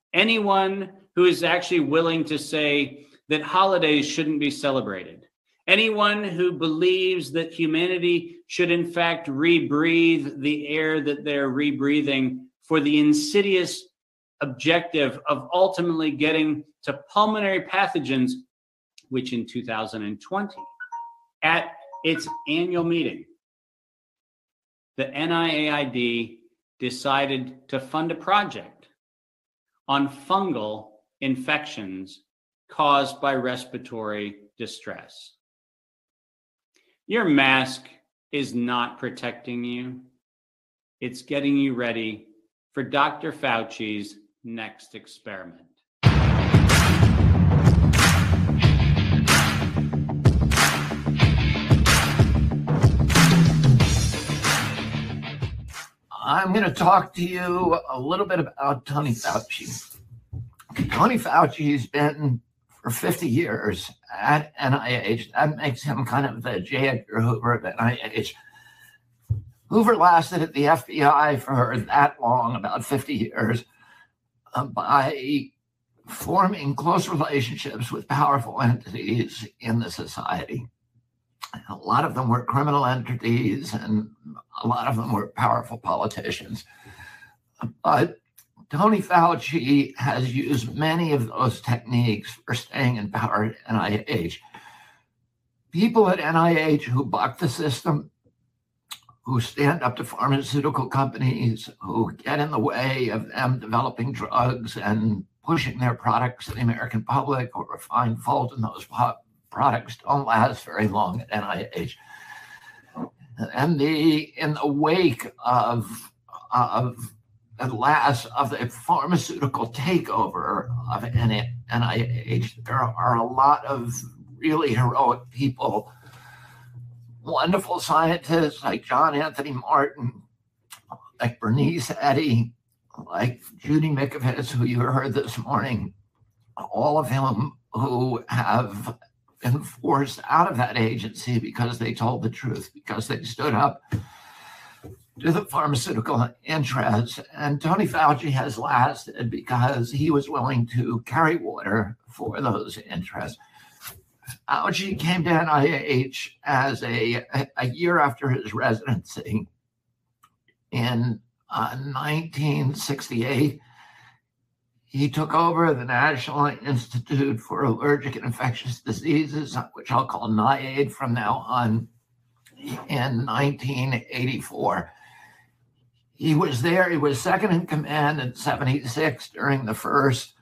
anyone who is actually willing to say that holidays shouldn't be celebrated, Anyone who believes that humanity should in fact rebreathe the air that they're rebreathing for the insidious objective of ultimately getting to pulmonary pathogens, which in 2020, at its annual meeting, the NIAID decided to fund a project on fungal infections caused by respiratory distress. Your mask is not protecting you. It's getting you ready for Dr. Fauci's next experiment. I'm going to talk to you a little bit about Tony Fauci. Tony Fauci's been for 50 years at NIH. That makes him kind of the J. Edgar Hoover of NIH. Hoover lasted at the FBI for that long, about 50 years, by forming close relationships with powerful entities in the society. A lot of them were criminal entities, and a lot of them were powerful politicians. But Tony Fauci has used many of those techniques for staying in power at NIH. People at NIH who buck the system, who stand up to pharmaceutical companies, who get in the way of them developing drugs and pushing their products to the American public, or find fault in those products, don't last very long at NIH. And in the wake of the pharmaceutical takeover of NIH, there are a lot of really heroic people, wonderful scientists like John Anthony Martin, like Bernice Eddy, like Judy Mikovits, who you heard this morning, all of them who have been forced out of that agency because they told the truth, because they stood up to the pharmaceutical interests. And Tony Fauci has lasted because he was willing to carry water for those interests. Fauci came to NIH as a year after his residency in 1968. He took over the National Institute for Allergic and Infectious Diseases, which I'll call NIAID from now on, in 1984. He was there. He was second in command in 76 during the first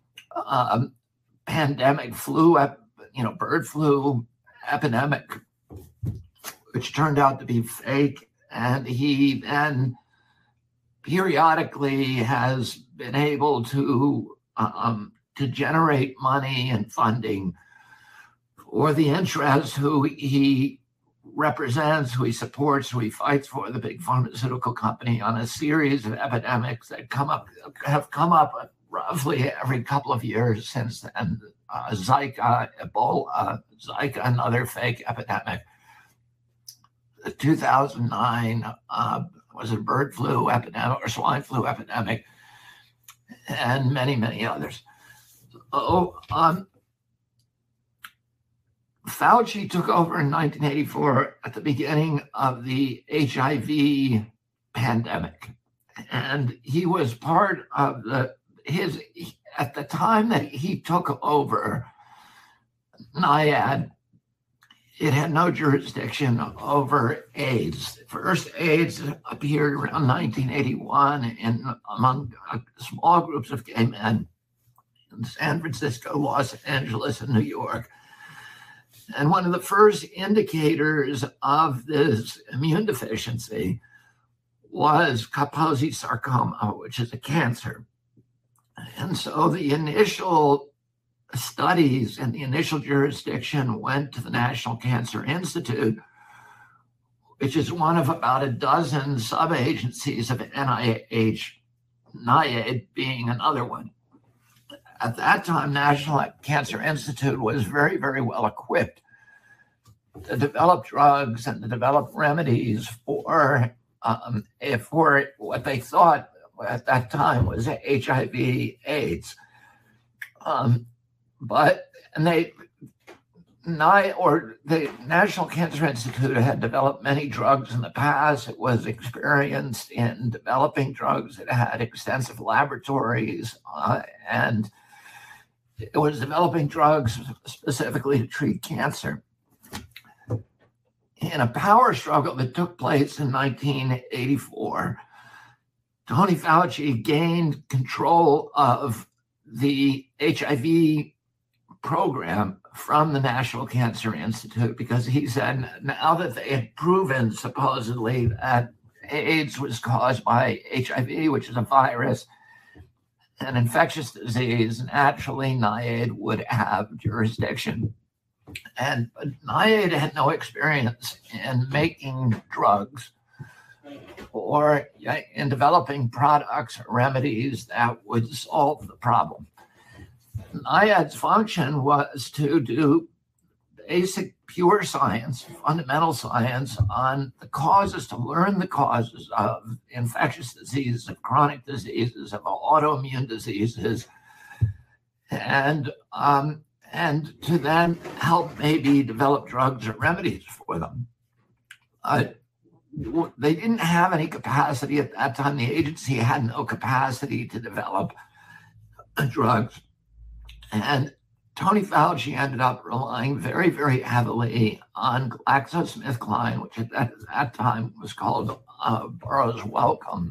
pandemic bird flu epidemic, which turned out to be fake. And he then periodically has been able to generate money and funding for the interests who he represents, who he supports, who he fights for, the big pharmaceutical company, on a series of epidemics that have come up roughly every couple of years since then. Zika, Ebola, Zika, another fake epidemic. The 2009 was a bird flu epidemic or swine flu epidemic, and many, many others. Fauci took over in 1984 at the beginning of the HIV pandemic, and he was part of at the time that he took over NIAID. It had no jurisdiction over AIDS. First, AIDS appeared around 1981 among small groups of gay men in San Francisco, Los Angeles, and New York. And one of the first indicators of this immune deficiency was Kaposi sarcoma, which is a cancer. And so the initial studies and the initial jurisdiction went to the National Cancer Institute, which is one of about a dozen sub-agencies of NIH, NIAID being another one. At that time, National Cancer Institute was very, very well equipped to develop drugs and to develop remedies for what they thought at that time was HIV/AIDS. But the National Cancer Institute had developed many drugs in the past. It was experienced in developing drugs. It had extensive laboratories, and it was developing drugs specifically to treat cancer. In a power struggle that took place in 1984, Tony Fauci gained control of the HIV program from the National Cancer Institute because he said now that they had proven supposedly that AIDS was caused by HIV, which is a virus, an infectious disease, naturally NIAID would have jurisdiction. And NIAID had no experience in making drugs or in developing products or remedies that would solve the problem. NIAID's function was to do basic pure science, fundamental science on the causes, to learn the causes of infectious diseases, of chronic diseases, of autoimmune diseases, and to then help maybe develop drugs or remedies for them. They didn't have any capacity at that time. The agency had no capacity to develop drugs. And Tony Fauci ended up relying very, very heavily on GlaxoSmithKline, which at that time was called Burroughs Wellcome.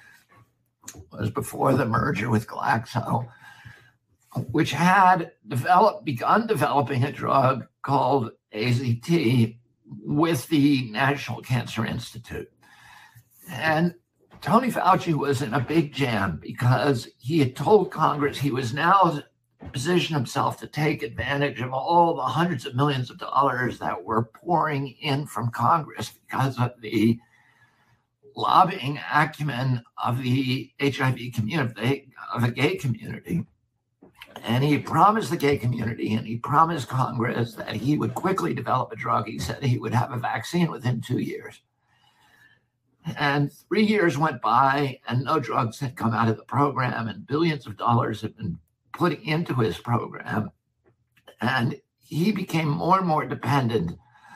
It was before the merger with Glaxo, which had begun developing a drug called AZT with the National Cancer Institute. And Tony Fauci was in a big jam because he had told Congress he was now positioned himself to take advantage of all the hundreds of millions of dollars that were pouring in from Congress because of the lobbying acumen of the HIV community, of the gay community. And he promised the gay community and he promised Congress that he would quickly develop a drug. He said he would have a vaccine within 2 years. And 3 years went by and no drugs had come out of the program, and billions of dollars had been put into his program. And he became more and more dependent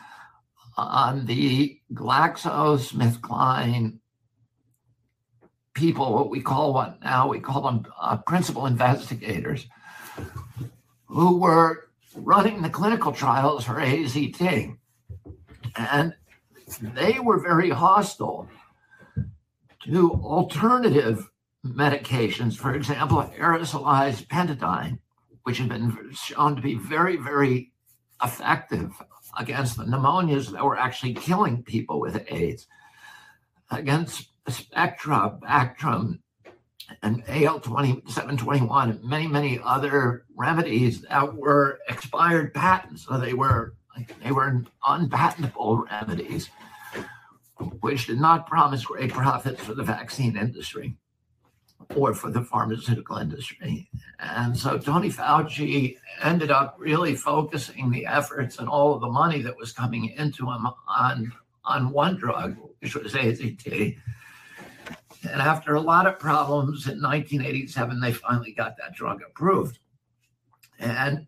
on the GlaxoSmithKline people, what we call them principal investigators, who were running the clinical trials for AZT. And they were very hostile to alternative medications, for example, aerosolized pentadine, which had been shown to be very, very effective against the pneumonias that were actually killing people with AIDS, against Spectra, Bactrim, and AL-721, and many, many other remedies that were expired patents. So they were unpatentable remedies, which did not promise great profits for the vaccine industry or for the pharmaceutical industry. And so Tony Fauci ended up really focusing the efforts and all of the money that was coming into him on one drug, which was AZT. And after a lot of problems in 1987, they finally got that drug approved. And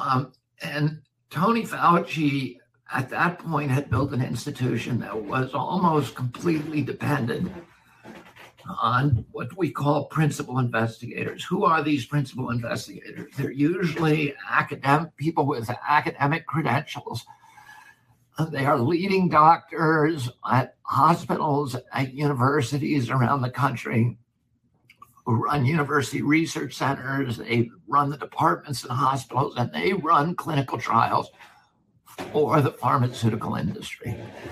Tony Fauci at that point had built an institution that was almost completely dependent on what we call principal investigators. Who are these principal investigators? They're usually people with academic credentials. They are leading doctors at hospitals, at universities around the country, who run university research centers. They run the departments in hospitals, and they run clinical trials for the pharmaceutical industry.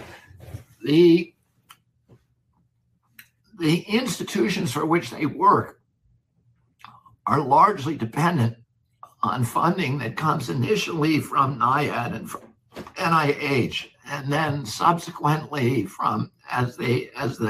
The institutions for which they work are largely dependent on funding that comes initially from NIAID and from NIH, and then subsequently from as the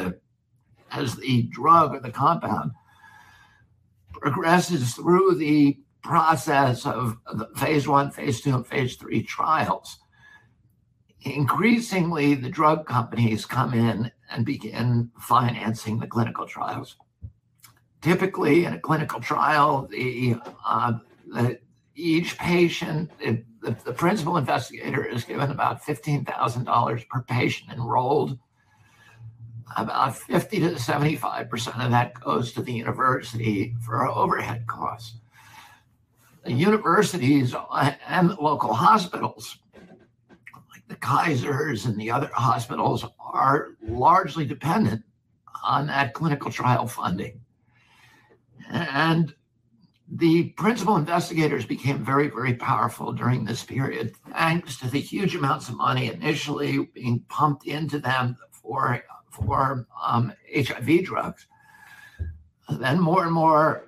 drug or the compound progresses through the process of the phase 1, phase 2, and phase 3 trials. Increasingly, the drug companies come in and begin financing the clinical trials. Typically, in a clinical trial, each patient, the principal investigator is given about $15,000 per patient enrolled. About 50 to 75% of that goes to the university for overhead costs. The universities and the local hospitals, like the Kaisers and the other hospitals, are largely dependent on that clinical trial funding. And the principal investigators became very, very powerful during this period, thanks to the huge amounts of money initially being pumped into them for HIV drugs. Then more and more,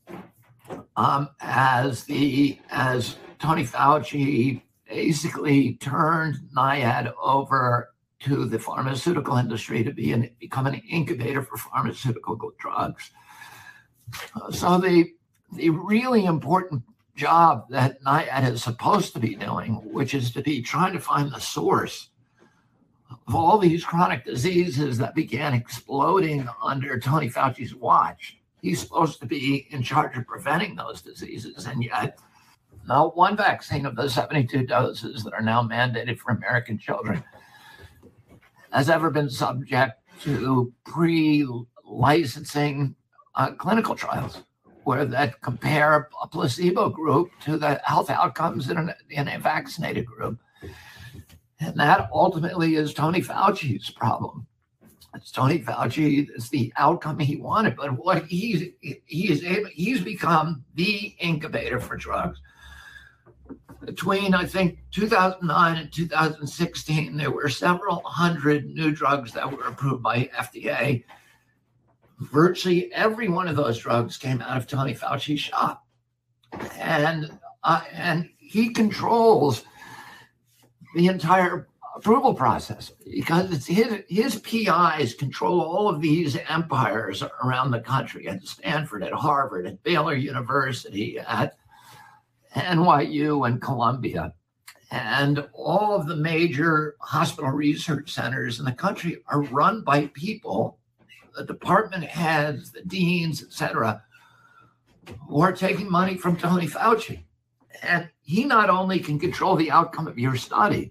as Tony Fauci basically turned NIAID over to the pharmaceutical industry to become an incubator for pharmaceutical drugs. So the really important job that NIAID is supposed to be doing, which is to be trying to find the source of all these chronic diseases that began exploding under Tony Fauci's watch. He's supposed to be in charge of preventing those diseases, and yet not one vaccine of the 72 doses that are now mandated for American children has ever been subject to pre-licensing clinical trials where that compare a placebo group to the health outcomes in a vaccinated group. And that ultimately is Tony Fauci's problem. It's Tony Fauci, it's the outcome he wanted, but what he's become the incubator for drugs. Between, I think, 2009 and 2016, there were several hundred new drugs that were approved by FDA. Virtually every one of those drugs came out of Tony Fauci's shop. And he controls the entire approval process because it's his PIs control all of these empires around the country, at Stanford, at Harvard, at Baylor University, at NYU and Columbia. And all of the major hospital research centers in the country are run by people, the department heads, the deans, et cetera, who are taking money from Tony Fauci. And he not only can control the outcome of your study,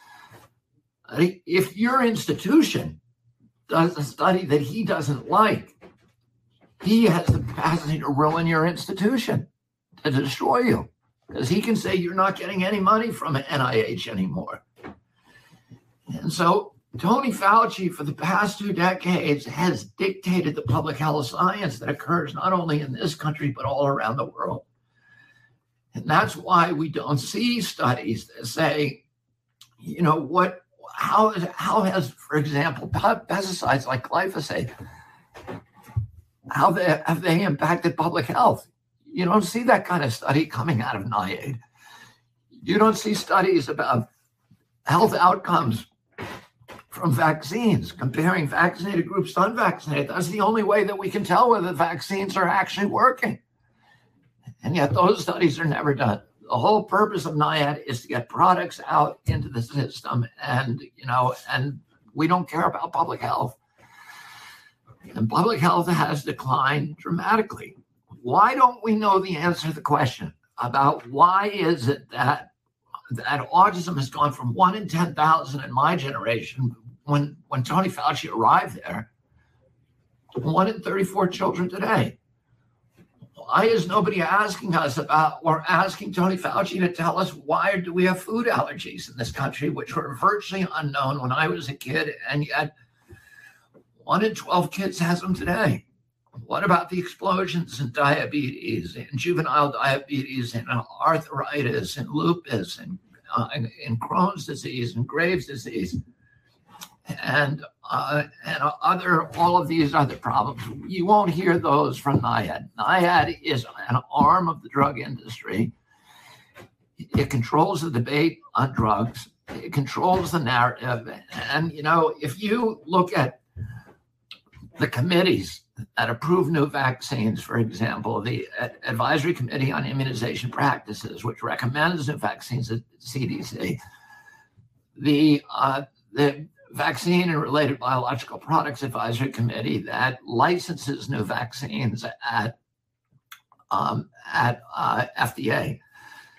if your institution does a study that he doesn't like, he has the capacity to ruin your institution, to destroy you, because he can say you're not getting any money from NIH anymore. And so Tony Fauci, for the past 2 decades, has dictated the public health science that occurs not only in this country, but all around the world. And that's why we don't see studies that say, you know, how has, for example, pesticides like glyphosate, have they impacted public health? You don't see that kind of study coming out of NIAID. You don't see studies about health outcomes from vaccines, comparing vaccinated groups to unvaccinated. That's the only way that we can tell whether the vaccines are actually working. And yet those studies are never done. The whole purpose of NIAID is to get products out into the system, and we don't care about public health. And public health has declined dramatically. Why don't we know the answer to the question about why is it that autism has gone from 1 in 10,000 in my generation when Tony Fauci arrived there to 1 in 34 children today? Why is nobody asking us about, or asking Tony Fauci to tell us why do we have food allergies in this country, which were virtually unknown when I was a kid, and yet 1 in 12 kids has them today? What about the explosions in diabetes, in juvenile diabetes, in arthritis, in lupus, and in Crohn's disease, and Graves' disease, and all of these other problems? You won't hear those from NIAID. NIAID is an arm of the drug industry. It controls the debate on drugs. It controls the narrative. And, if you look at the committees that approve new vaccines, for example, the Advisory Committee on Immunization Practices, which recommends new vaccines at CDC, the Vaccine and Related Biological Products Advisory Committee that licenses new vaccines at FDA,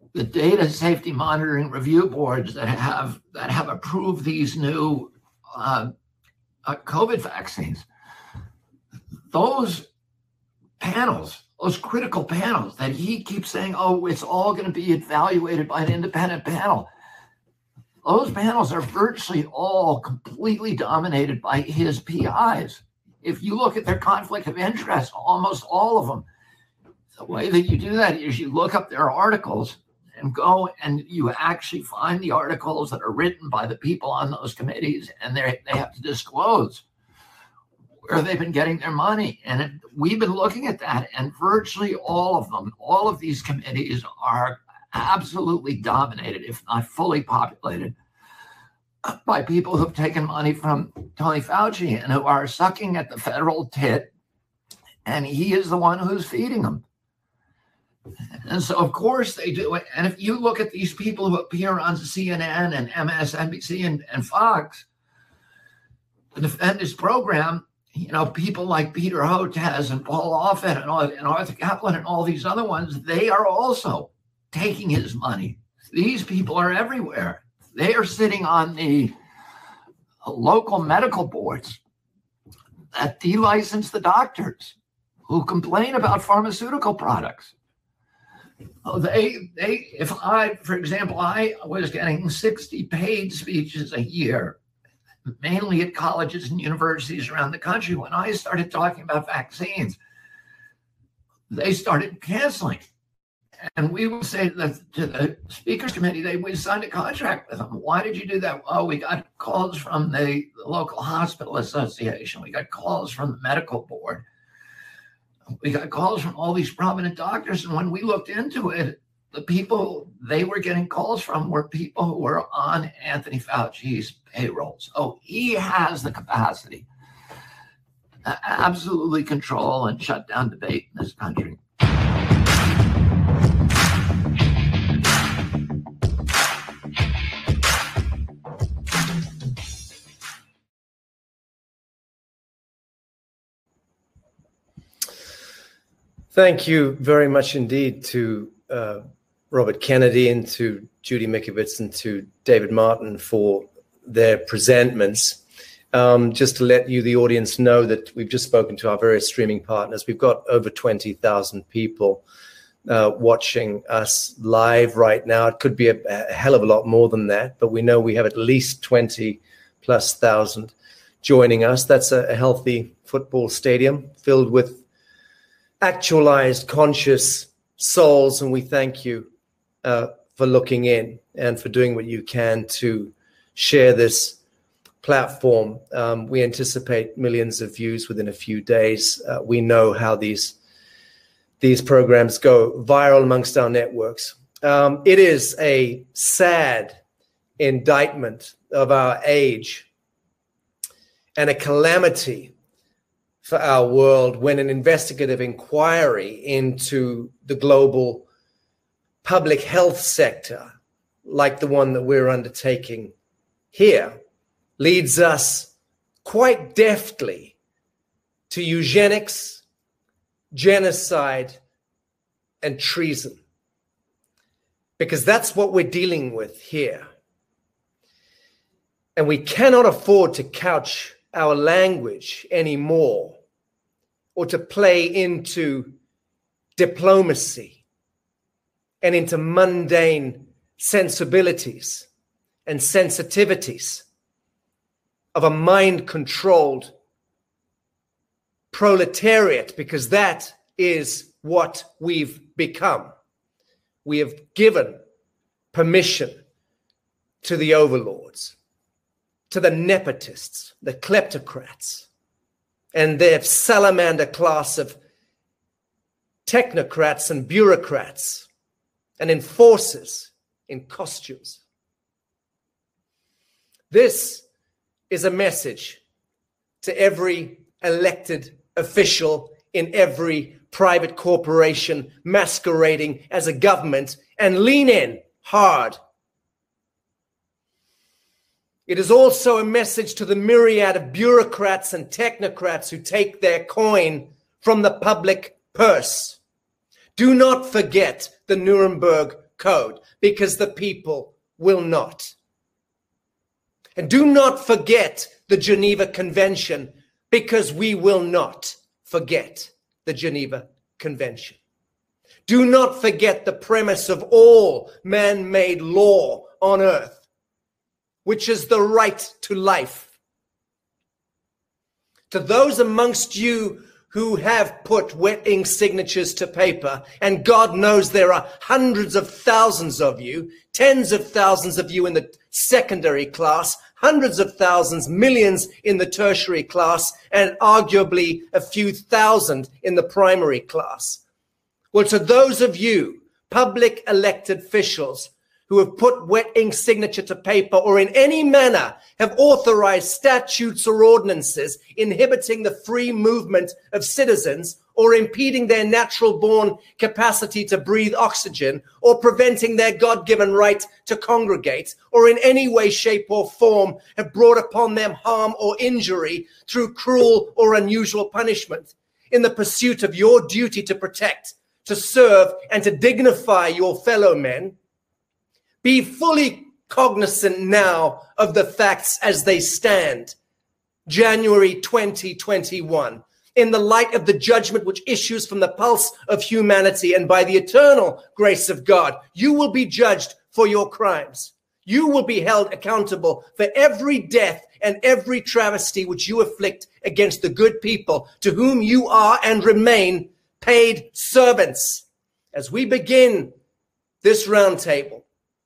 the data safety monitoring review boards that have approved these new COVID vaccines, those panels, those critical panels that he keeps saying, oh, it's all going to be evaluated by an independent panel. Those panels are virtually all completely dominated by his PIs. If you look at their conflict of interest, almost all of them, the way that you do that is you look up their articles and go and you actually find the articles that are written by the people on those committees, and they have to disclose where they've been getting their money. And we've been looking at that, and virtually all of them, all of these committees are absolutely dominated, if not fully populated, by people who've taken money from Tony Fauci and who are sucking at the federal tit, and he is the one who's feeding them. And so, of course, they do it. And if you look at these people who appear on CNN and MSNBC and Fox to defend this program, people like Peter Hotez and Paul Offit and Arthur Kaplan and all these other ones, they are also taking his money. These people are everywhere. They are sitting on the local medical boards that de-license the doctors who complain about pharmaceutical products. For example, I was getting 60 paid speeches a year, mainly at colleges and universities around the country. When I started talking about vaccines, they started canceling. And we would say that to the speakers committee, we signed a contract with them. Why did you do that? Oh, we got calls from the local hospital association. We got calls from the medical board. We got calls from all these prominent doctors. And when we looked into it, the people they were getting calls from were people who were on Anthony Fauci's payrolls. Oh, he has the capacity to absolutely control and shut down debate in this country. Thank you very much indeed to Robert Kennedy and to Judy Mikovits and to David Martin for their presentments. Just to let you, the audience, know that we've just spoken to our various streaming partners. We've got over 20,000 people watching us live right now. It could be a hell of a lot more than that, but we know we have at least 20,000+ joining us. That's a healthy football stadium filled with actualized, conscious souls, and we thank you for looking in and for doing what you can to share this platform. We anticipate millions of views within a few days. We know how these programs go viral amongst our networks. It is a sad indictment of our age and a calamity for our world when an investigative inquiry into the global public health sector, like the one that we're undertaking here, leads us quite deftly to eugenics, genocide, and treason. Because that's what we're dealing with here. And we cannot afford to couch our language anymore, or to play into diplomacy and into mundane sensibilities and sensitivities of a mind-controlled proletariat, because that is what we've become. We have given permission to the overlords, to the nepotists, the kleptocrats, and their salamander class of technocrats and bureaucrats and enforcers in costumes. This is a message to every elected official in every private corporation masquerading as a government, and lean in hard. It is also a message to the myriad of bureaucrats and technocrats who take their coin from the public purse. Do not forget the Nuremberg code, because the people will not. And do not forget the Geneva Convention, because we will not forget the Geneva Convention. Do not forget the premise of all man-made law on earth, which is the right to life. To those amongst you who have put wet ink signatures to paper, and God knows there are hundreds of thousands of you, tens of thousands of you in the secondary class, hundreds of thousands, millions in the tertiary class, and arguably a few thousand in the primary class. Well, to those of you, public elected officials, who have put wet ink signature to paper or in any manner have authorized statutes or ordinances inhibiting the free movement of citizens or impeding their natural-born capacity to breathe oxygen or preventing their God-given right to congregate or in any way, shape, or form have brought upon them harm or injury through cruel or unusual punishment in the pursuit of your duty to protect, to serve, and to dignify your fellow men, be fully cognizant now of the facts as they stand. January 2021, in the light of the judgment which issues from the pulse of humanity and by the eternal grace of God, you will be judged for your crimes. You will be held accountable for every death and every travesty which you afflict against the good people to whom you are and remain paid servants. As we begin this roundtable,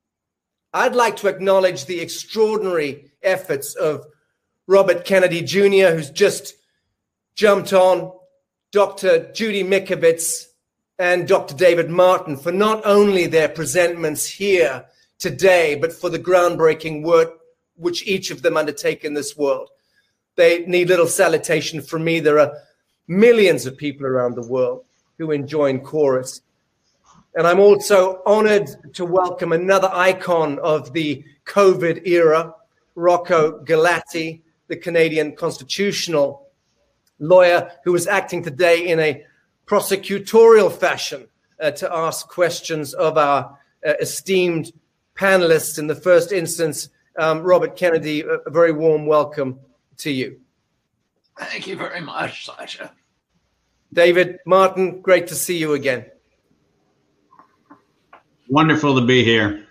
I'd like to acknowledge the extraordinary efforts of Robert Kennedy Jr., who's just jumped on, Dr. Judy Mikovits, and Dr. David Martin for not only their presentments here today, but for the groundbreaking work which each of them undertake in this world. They need little salutation from me. There are millions of people around the world who enjoy Chorus. And I'm also honored to welcome another icon of the COVID era, Rocco Galati, the Canadian constitutional lawyer who is acting today in a prosecutorial fashion to ask questions of our esteemed panelists. In the first instance, Robert Kennedy, a very warm welcome to you. Thank you very much, Sasha. David Martin, great to see you again. Wonderful to be here.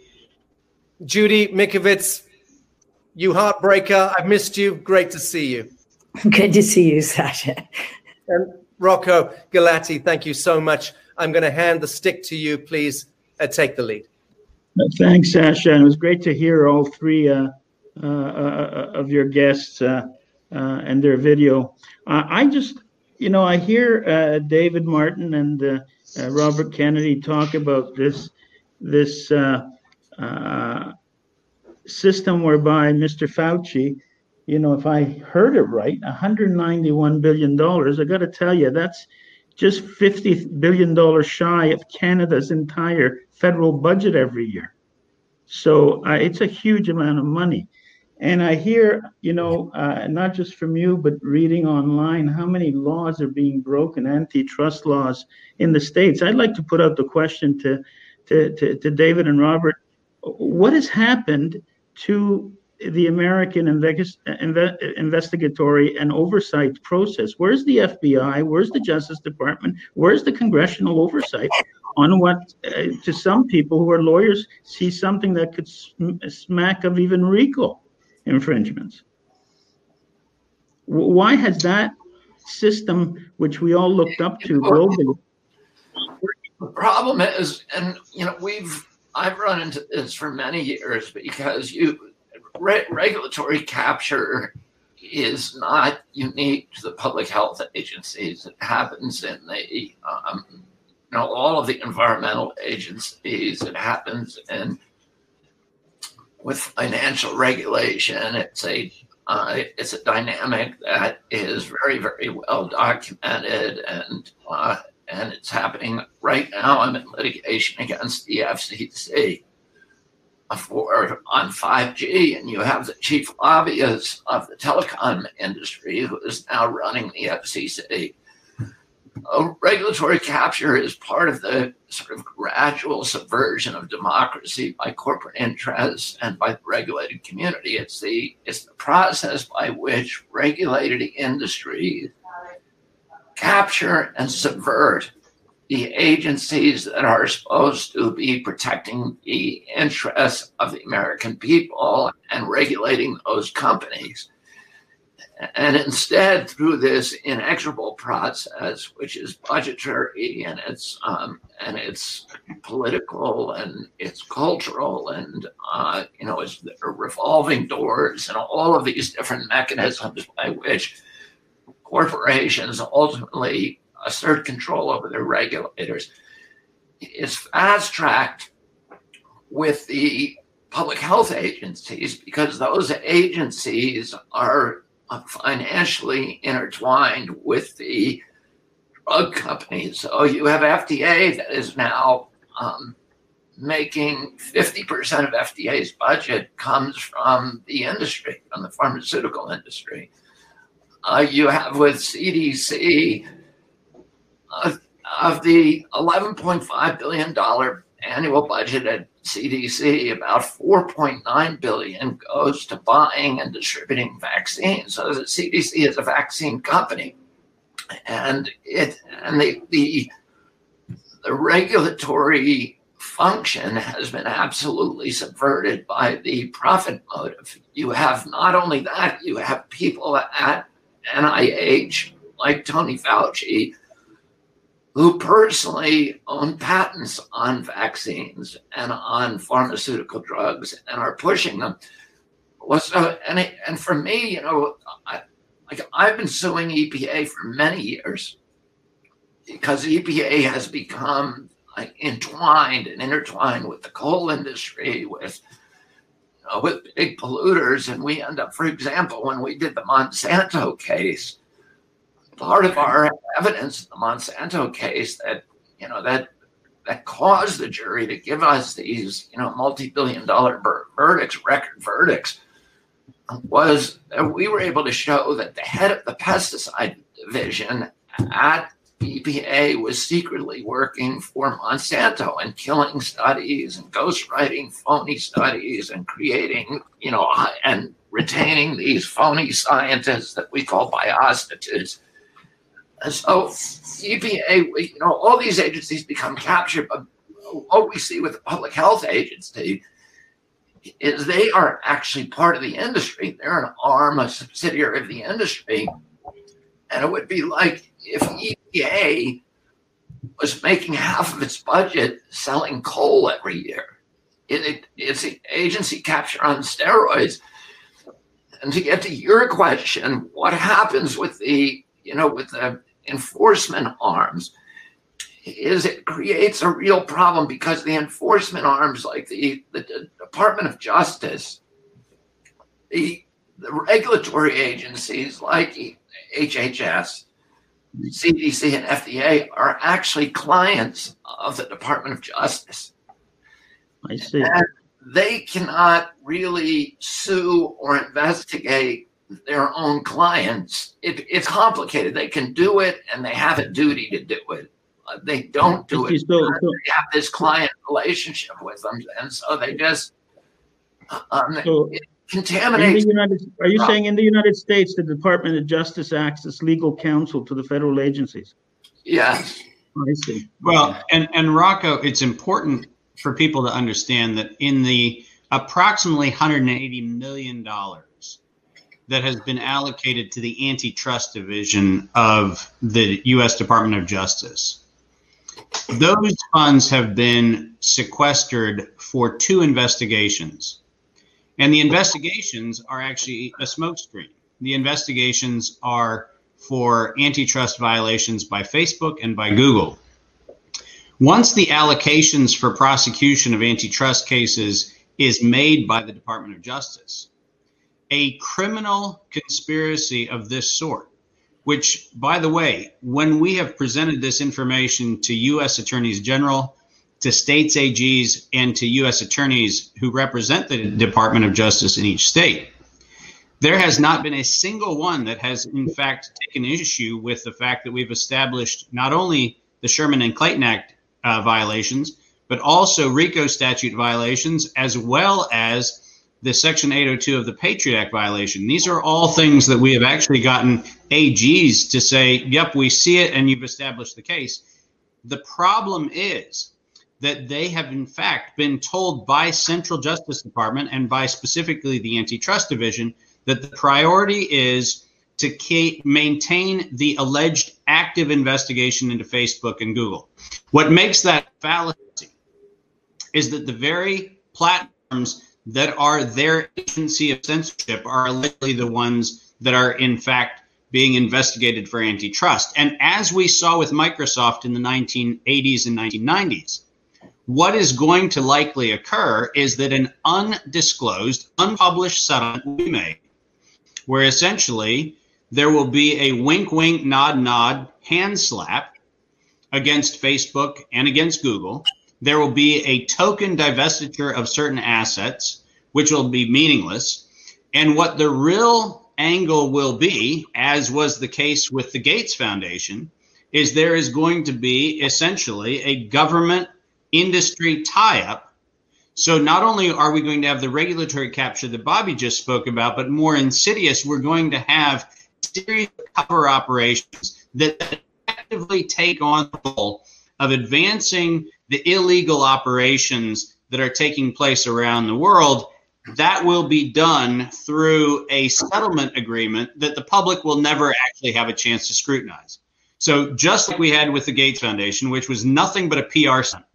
Judy Mikovits, you heartbreaker, I've missed you. Great to see you. Good to see you, Sasha. And Rocco Galati, thank you so much. I'm going to hand the stick to you. Please take the lead. Thanks, Sasha. And it was great to hear all three of your guests and their video. I just, I hear David Martin and Robert Kennedy talk about this system whereby Mr. Fauci, if I heard it right, $191 billion. I got to tell you, that's just $50 billion shy of Canada's entire federal budget every year. So it's a huge amount of money. And I hear, not just from you, but reading online, how many laws are being broken, antitrust laws in the States. I'd like to put out the question to David and Robert. What has happened to the American investigatory and oversight process? Where's the FBI? Where's the Justice Department? Where's the congressional oversight on what, to some people who are lawyers, see something that could smack of even RICO infringements? Why has that system, which we all looked up to globally? The problem is, and I've run into this for many years, because regulatory capture is not unique to the public health agencies. It happens in the all of the environmental agencies. It happens in with financial regulation. It's a dynamic that is very, very well documented, and it's happening right now. I'm in litigation against the FCC on 5G, and you have the chief lobbyist of the telecom industry who is now running the FCC. Regulatory capture is part of the sort of gradual subversion of democracy by corporate interests and by the regulated community. It's the process by which regulated industries capture and subvert the agencies that are supposed to be protecting the interests of the American people and regulating those companies. And instead, through this inexorable process, which is budgetary and it's political and it's cultural and it's revolving doors and all of these different mechanisms by which corporations ultimately assert control over their regulators, is fast-tracked with the public health agencies because those agencies are financially intertwined with the drug companies. So you have FDA that is now making 50% of FDA's budget comes from the industry, from the pharmaceutical industry. You have with CDC, of the $11.5 billion annual budget at CDC, about $4.9 billion goes to buying and distributing vaccines. So the CDC is a vaccine company, and the regulatory function has been absolutely subverted by the profit motive. You have not only that, you have people at NIH like Tony Fauci, who personally own patents on vaccines and on pharmaceutical drugs and are pushing them. And for me, I've been suing EPA for many years because EPA has become entwined and intertwined with the coal industry, with big polluters, and we end up, for example, when we did the Monsanto case, part of our evidence in the Monsanto case that caused the jury to give us these, multi-billion-dollar verdicts, record verdicts, was that we were able to show that the head of the pesticide division at EPA was secretly working for Monsanto and killing studies and ghostwriting phony studies and creating, and retaining these phony scientists that we call biostitutes. And so EPA, all these agencies become captured, but what we see with the public health agency is they are actually part of the industry. They're an arm, a subsidiary of the industry. And it would be like if EPA was making half of its budget selling coal every year. It's an agency capture on steroids. And to get to your question, what happens with the enforcement arms is it creates a real problem because the enforcement arms, like the Department of Justice, the regulatory agencies like HHS, CDC, and FDA are actually clients of the Department of Justice. I see. And they cannot really sue or investigate their own clients. It's complicated. They can do it, and they have a duty to do it. They don't do it. They have this client relationship with them, and so they just it contaminates. Are you saying in the United States, the Department of Justice acts as legal counsel to the federal agencies? Yes. I see. Well, and Rocco, it's important for people to understand that in the approximately $180 million that has been allocated to the antitrust division of the U.S. Department of Justice, those funds have been sequestered for 2 investigations. And the investigations are actually a smokescreen. The investigations are for antitrust violations by Facebook and by Google. Once the allocations for prosecution of antitrust cases is made by the Department of Justice, a criminal conspiracy of this sort, which, by the way, when we have presented this information to U.S. attorneys general, to states AGs, and to U.S. attorneys who represent the Department of Justice in each state, There has not been a single one that has, in fact, taken issue with the fact that we've established not only the Sherman and Clayton Act violations, but also RICO statute violations, as well as the Section 802 of the Patriot Act violation. These are all things that we have actually gotten AGs to say, yep, we see it and you've established the case. The problem is that they have, in fact, been told by Central Justice Department and by specifically the Antitrust Division that the priority is to maintain the alleged active investigation into Facebook and Google. What makes that fallacy is that the very platforms that are their agency of censorship are allegedly the ones that are, in fact, being investigated for antitrust. And as we saw with Microsoft in the 1980s and 1990s, what is going to likely occur is that an undisclosed, unpublished settlement will be made, where essentially there will be a wink, wink, nod, nod, hand slap against Facebook and against Google. There will be a token divestiture of certain assets, which will be meaningless. And what the real angle will be, as was the case with the Gates Foundation, is there is going to be essentially a government industry tie-up. So not only are we going to have the regulatory capture that Bobby just spoke about, but more insidious, we're going to have a series of cover operations that effectively take on the role of advancing the illegal operations that are taking place around the world. That will be done through a settlement agreement that the public will never actually have a chance to scrutinize. So just like we had with the Gates Foundation, which was nothing but a PR stunt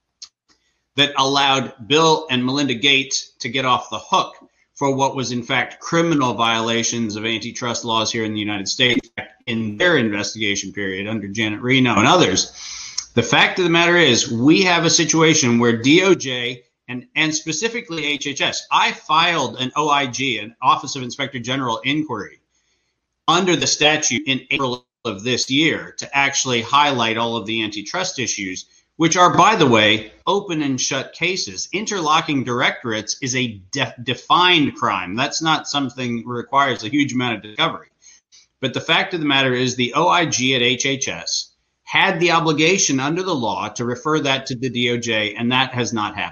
that allowed Bill and Melinda Gates to get off the hook for what was in fact criminal violations of antitrust laws here in the United States in their investigation period under Janet Reno and others. The fact of the matter is we have a situation where DOJ and specifically HHS, I filed an OIG, an Office of Inspector General inquiry, under the statute in April of this year to actually highlight all of the antitrust issues, which are, by the way, open and shut cases. Interlocking directorates is a defined crime. That's not something that requires a huge amount of discovery. But the fact of the matter is the OIG at HHS had the obligation under the law to refer that to the DOJ, and that has not happened.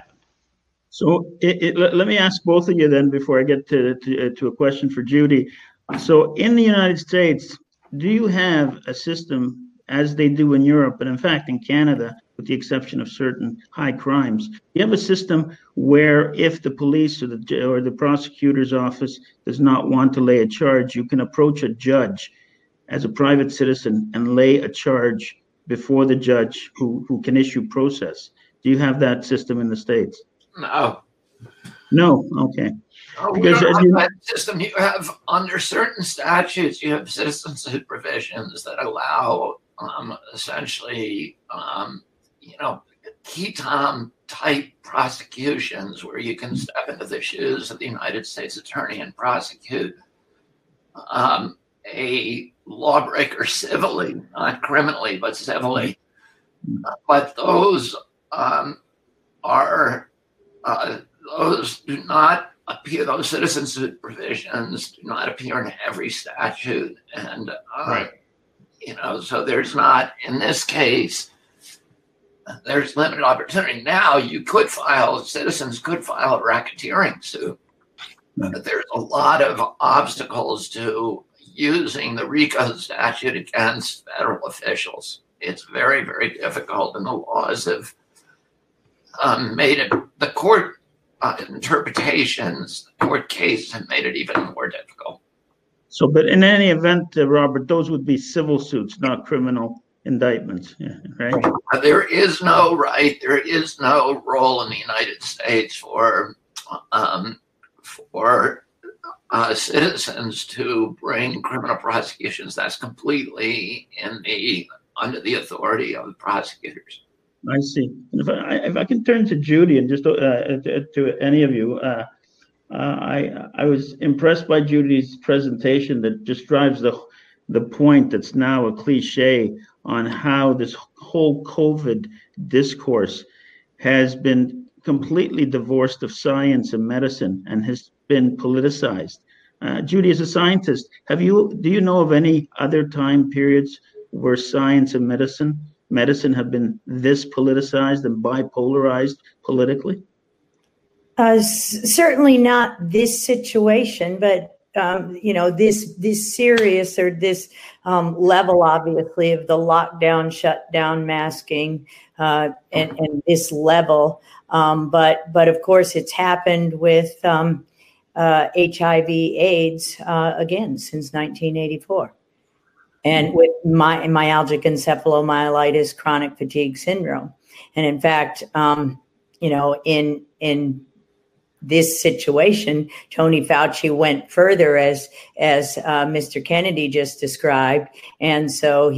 So let me ask both of you then before I get to a question for Judy. So in the United States, do you have a system as they do in Europe, and in fact in Canada, with the exception of certain high crimes, you have a system where if the police or the prosecutor's office does not want to lay a charge, you can approach a judge as a private citizen and lay a charge before the judge who can issue process. Do you have that system in the States? No. Okay. No, because that system you have under certain statutes, you have citizenship provisions that allow essentially, key time type prosecutions where you can step into the shoes of the United States attorney and prosecute a lawbreaker civilly, not criminally, but civilly. But those those do not appear. Those citizenship provisions do not appear in every statute, and right. So there's not, in this case, there's limited opportunity. Now citizens could file a racketeering suit, but there's a lot of obstacles to using the RICO statute against federal officials. It's very, very difficult, and the laws have made it, the court interpretations, the court case have made it even more difficult. So, but in any event, Robert, those would be civil suits, not criminal indictments, right? There is no role in the United States for citizens to bring criminal prosecutions. That's completely under the authority of the prosecutors. I see. If I can turn to Judy and just to any of you, I was impressed by Judy's presentation that just drives the point that's now a cliche on how this whole COVID discourse has been completely divorced of science and medicine and has been politicized. Judy, as a scientist, do you know of any other time periods where science and medicine have been this politicized and bipolarized politically? Certainly not this situation, but this serious or this level, obviously, of the lockdown, shutdown, masking, and this level. But of course, it's happened with HIV/AIDS again since 1984, and with myalgic encephalomyelitis, chronic fatigue syndrome, and in fact, in this situation, Tony Fauci went further, as Mr. Kennedy just described, and so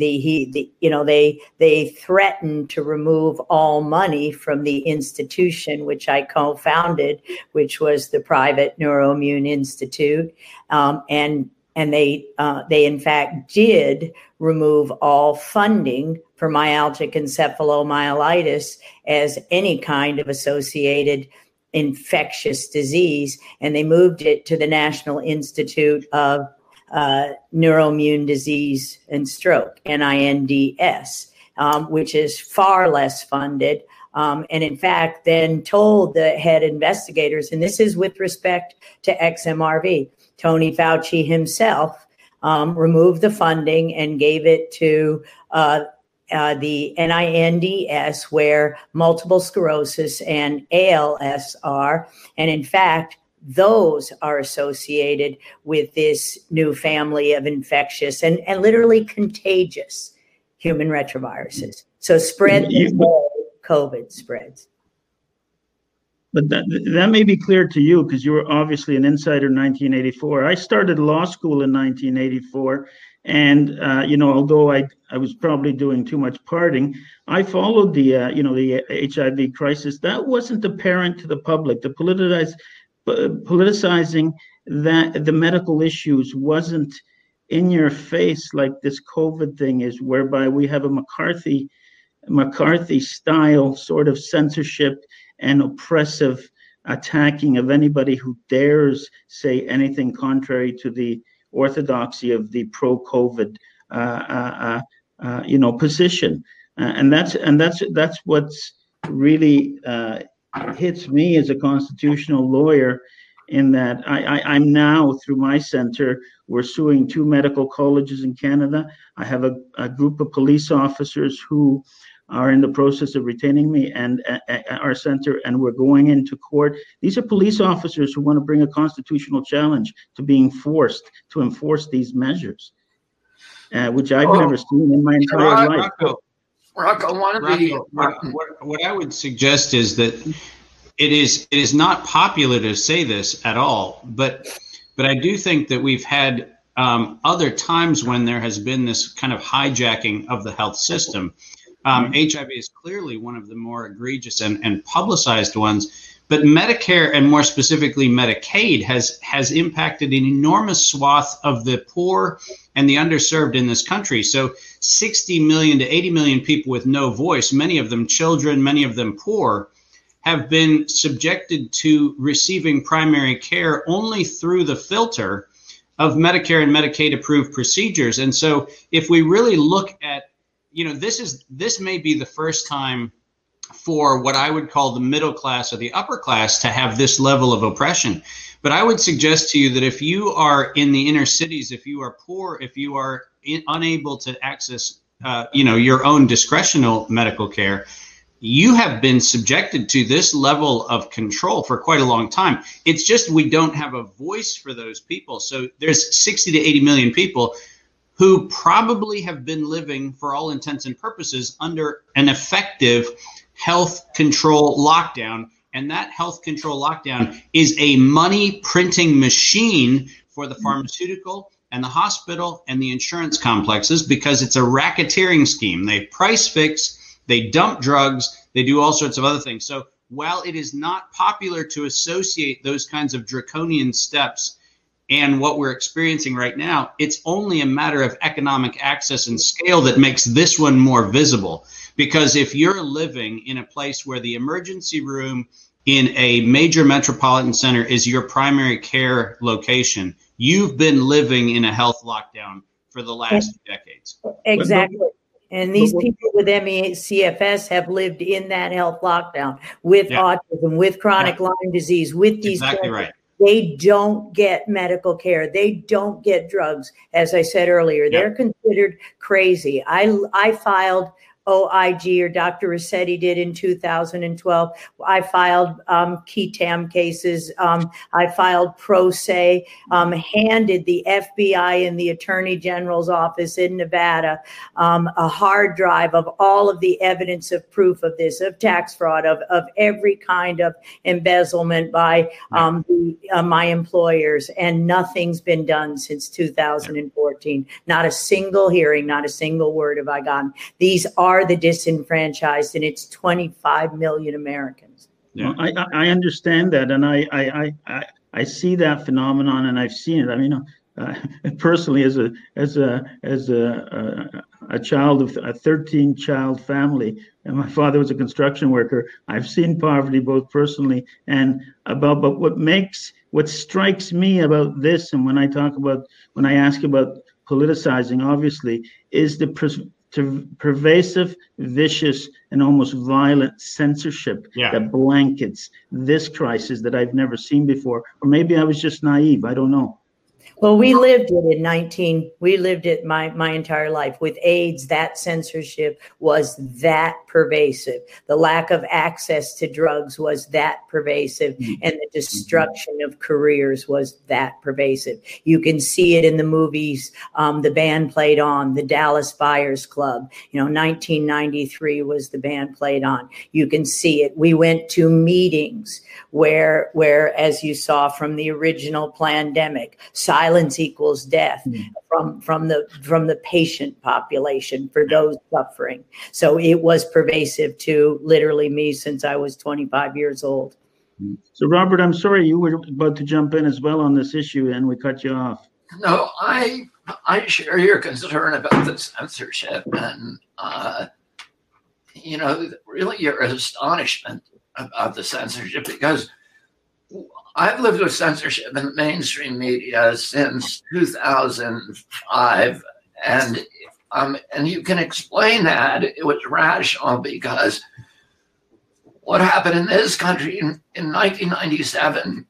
they threatened to remove all money from the institution which I co-founded, which was the private Neuroimmune Institute, and they in fact did remove all funding for myalgic encephalomyelitis as any kind of associated infectious disease, and they moved it to the National Institute of Neuroimmune Disease and Stroke, NINDS, which is far less funded, and in fact then told the head investigators, and this is with respect to XMRV, Tony Fauci himself removed the funding and gave it to the NINDS, where multiple sclerosis and ALS are. And in fact, those are associated with this new family of infectious and literally contagious human retroviruses. So spread the way COVID spreads. But that may be clear to you because you were obviously an insider in 1984. I started law school in 1984. And, although I was probably doing too much partying, I followed the HIV crisis. That wasn't apparent to the public. The politicizing that the medical issues wasn't in your face like this COVID thing is, whereby we have a McCarthy style sort of censorship and oppressive attacking of anybody who dares say anything contrary to the orthodoxy of the pro-COVID, position, and that's what's really hits me as a constitutional lawyer. In that I'm now, through my center, we're suing 2 medical colleges in Canada. I have a group of police officers who are in the process of retaining me and our center, and we're going into court. These are police officers who want to bring a constitutional challenge to being forced to enforce these measures, which I've never seen in my entire life. Rocco, what I would suggest is that it is not popular to say this at all, but I do think that we've had other times when there has been this kind of hijacking of the health system. HIV is clearly one of the more egregious and publicized ones, but Medicare, and more specifically Medicaid, has impacted an enormous swath of the poor and the underserved in this country. So 60 million to 80 million people with no voice, many of them children, many of them poor, have been subjected to receiving primary care only through the filter of Medicare and Medicaid approved procedures. And so if we really look at, this may be the first time for what I would call the middle class or the upper class to have this level of oppression. But I would suggest to you that if you are in the inner cities, if you are poor, if you are unable to access, your own discretional medical care, you have been subjected to this level of control for quite a long time. It's just we don't have a voice for those people. So there's 60 to 80 million people who probably have been living, for all intents and purposes, under an effective health control lockdown. And that health control lockdown is a money printing machine for the pharmaceutical and the hospital and the insurance complexes, because it's a racketeering scheme. They price fix, they dump drugs, they do all sorts of other things. So while it is not popular to associate those kinds of draconian steps and what we're experiencing right now, it's only a matter of economic access and scale that makes this one more visible. Because if you're living in a place where the emergency room in a major metropolitan center is your primary care location, you've been living in a health lockdown for the last decades. Exactly. And these people with ME/CFS have lived in that health lockdown with autism, with chronic Lyme disease, with these exactly right. They don't get medical care. They don't get drugs. As I said earlier, they're considered crazy. I filed OIG, or Dr. Rossetti did in 2012. I filed qui tam cases. I filed pro se, handed the FBI and the Attorney General's office in Nevada a hard drive of all of the evidence of proof of this, of tax fraud, of every kind of embezzlement by my employers. And nothing's been done since 2014. Not a single hearing, not a single word have I gotten. These are the disenfranchised, and it's 25 million Americans. Yeah. Well, I understand that, and I see that phenomenon, and I've seen it. I mean, personally, as a child of a 13-child family, and my father was a construction worker, I've seen poverty both personally and about. But what strikes me about this, and when I ask about politicizing, obviously, is the pervasive, vicious, and almost violent censorship that blankets this crisis that I've never seen before. Or maybe I was just naive. I don't know. Well, we lived it my entire life. With AIDS, that censorship was that pervasive. The lack of access to drugs was that pervasive. And the destruction of careers was that pervasive. You can see it in the movies. The band played on the Dallas Buyers Club. 1993 was the band played on. You can see it. We went to meetings where, as you saw from the original Plandemic, silence equals death from the patient population for those suffering. So it was pervasive to literally me since I was 25 years old. So Robert, I'm sorry, you were about to jump in as well on this issue and we cut you off. No, I share your concern about the censorship and really your astonishment about the censorship, because I've lived with censorship in the mainstream media since 2005, and you can explain that it was rational because what happened in this country in 1997,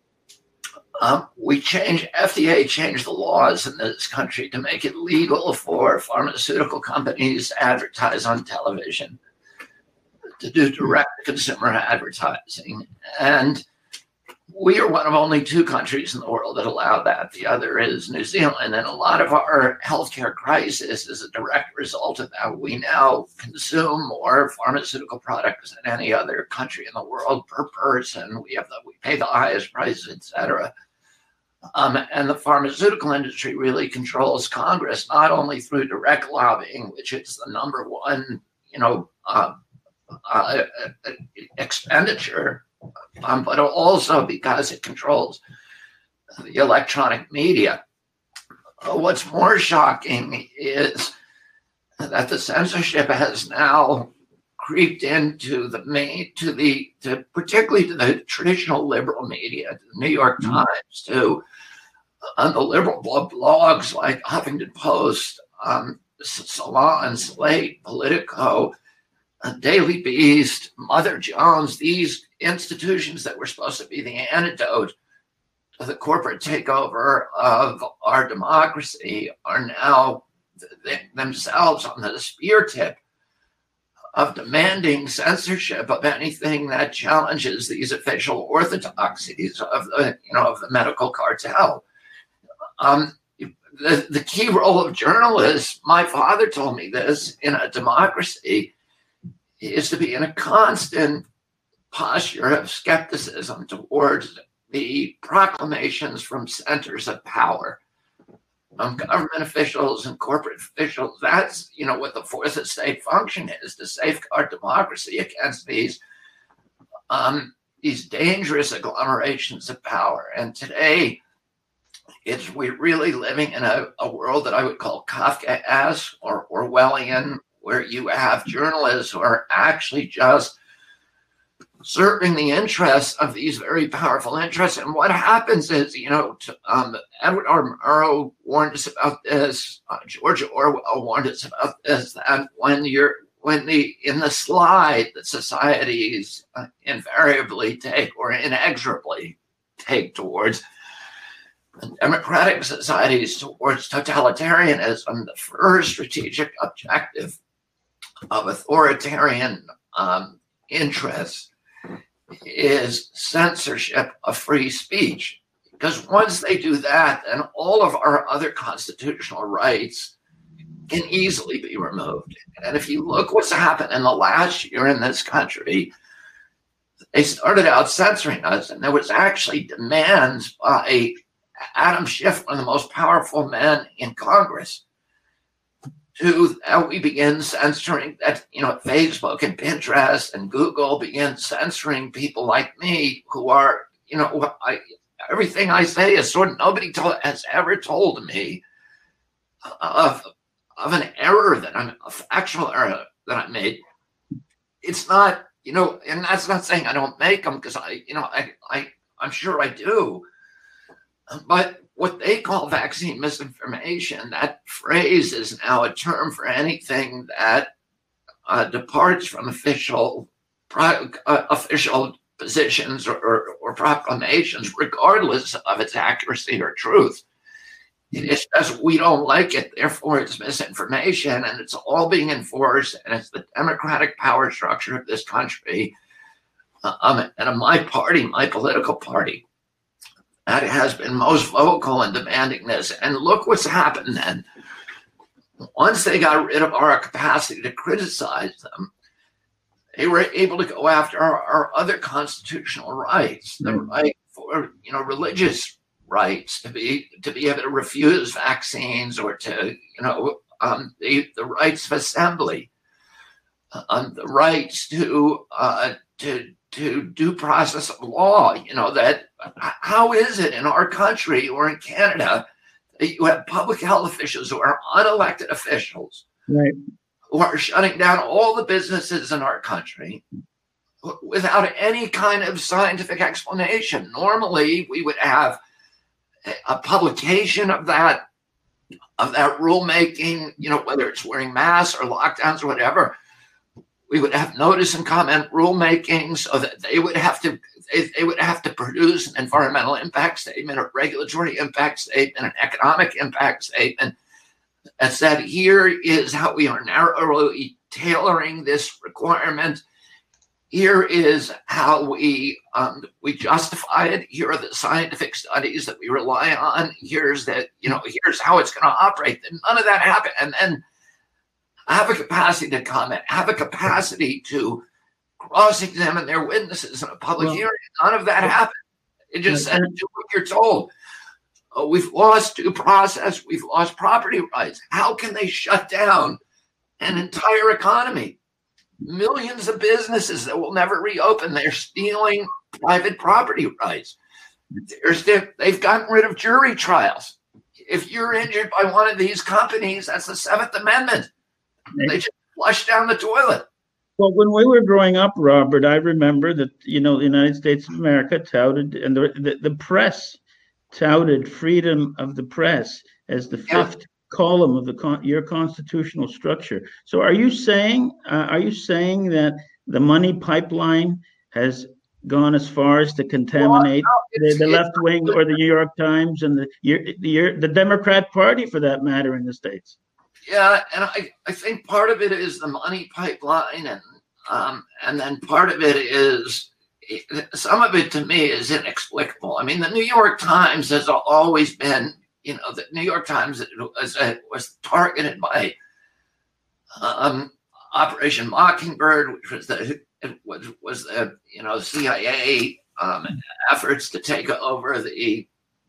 FDA changed the laws in this country to make it legal for pharmaceutical companies to advertise on television, to do direct-to-consumer advertising, and we are one of only 2 countries in the world that allow that. The other is New Zealand. And a lot of our healthcare crisis is a direct result of that. We now consume more pharmaceutical products than any other country in the world per person. We pay the highest prices, et cetera. And the pharmaceutical industry really controls Congress, not only through direct lobbying, which is the number one, expenditure, but also because it controls the electronic media. What's more shocking is that the censorship has now creeped into particularly to the traditional liberal media, to the New York Times, to the liberal blogs like Huffington Post, Salon, Slate, Politico, Daily Beast, Mother Jones. These institutions that were supposed to be the antidote to the corporate takeover of our democracy are now themselves on the spear tip of demanding censorship of anything that challenges these official orthodoxies of the medical cartel. The key role of journalists, my father told me this, in a democracy is to be in a constant posture of skepticism towards the proclamations from centers of power, government officials and corporate officials. That's, what the fourth estate function is, to safeguard democracy against these dangerous agglomerations of power. And today, we're really living in a world that I would call Kafkaesque or Orwellian, where you have journalists who are actually just serving the interests of these very powerful interests. And what happens is, Edward R. Murrow warned us about this. George Orwell warned us about this. That in the slide that societies invariably take or inexorably take towards democratic societies, towards totalitarianism, the first strategic objective of authoritarian interests is censorship of free speech. Because once they do that, then all of our other constitutional rights can easily be removed. And if you look what's happened in the last year in this country, they started out censoring us, and there was actually demands by Adam Schiff, one of the most powerful men in Congress, to we begin censoring that, Facebook and Pinterest and Google begin censoring people like me who are, everything I say is sort of nobody has ever told me of an error a factual error that I made. It's not, and that's not saying I don't make them, because I'm sure I do. But what they call vaccine misinformation, that phrase is now a term for anything that departs from official positions or proclamations, regardless of its accuracy or truth. It's just we don't like it, therefore it's misinformation, and it's all being enforced, and it's the democratic power structure of this country and of my party, my political party, that has been most vocal in demanding this. And look what's happened then. Once they got rid of our capacity to criticize them, they were able to go after our other constitutional rights, the right for religious rights to be able to refuse vaccines, or to the rights of assembly, the rights to due process of law. That how is it in our country or in Canada that you have public health officials who are unelected officials, right, who are shutting down all the businesses in our country without any kind of scientific explanation? Normally, we would have a publication of that rulemaking, whether it's wearing masks or lockdowns or whatever. We would have notice and comment rulemaking, so that they would have to produce an environmental impact statement, a regulatory impact statement, an economic impact statement that said, here is how we are narrowly tailoring this requirement. Here is how we justify it. Here are the scientific studies that we rely on. Here's how it's going to operate. None of that happened. And then have a capacity to comment, have a capacity to cross-examine their witnesses in a public hearing. None of that happened. It just said, do what you're told. We've lost due process. We've lost property rights. How can they shut down an entire economy? Millions of businesses that will never reopen. They're stealing private property rights. They've gotten rid of jury trials. If you're injured by one of these companies, that's the Seventh Amendment. They just flush down the toilet. Well, when we were growing up, Robert, I remember that, the United States of America touted, and the press touted freedom of the press as the fifth column of your constitutional structure. So are you saying that the money pipeline has gone as far as to contaminate the left wing or the New York Times and the Democrat Party, for that matter, in the States? Yeah, and I think part of it is the money pipeline, and then part of it is, some of it to me is inexplicable. I mean, the New York Times has always been, the New York Times was targeted by Operation Mockingbird, which was the CIA efforts to take over the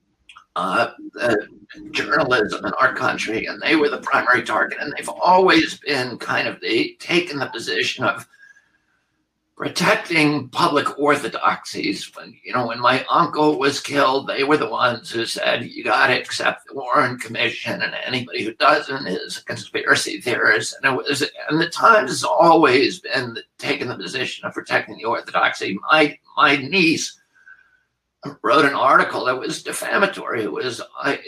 journalism in our country, and they were the primary target. And they've always been kind of taken the position of protecting public orthodoxies. When my uncle was killed, they were the ones who said, you got to accept the Warren Commission, and anybody who doesn't is a conspiracy theorist. And the Times has always been taking the position of protecting the orthodoxy. My niece wrote an article that was defamatory. It was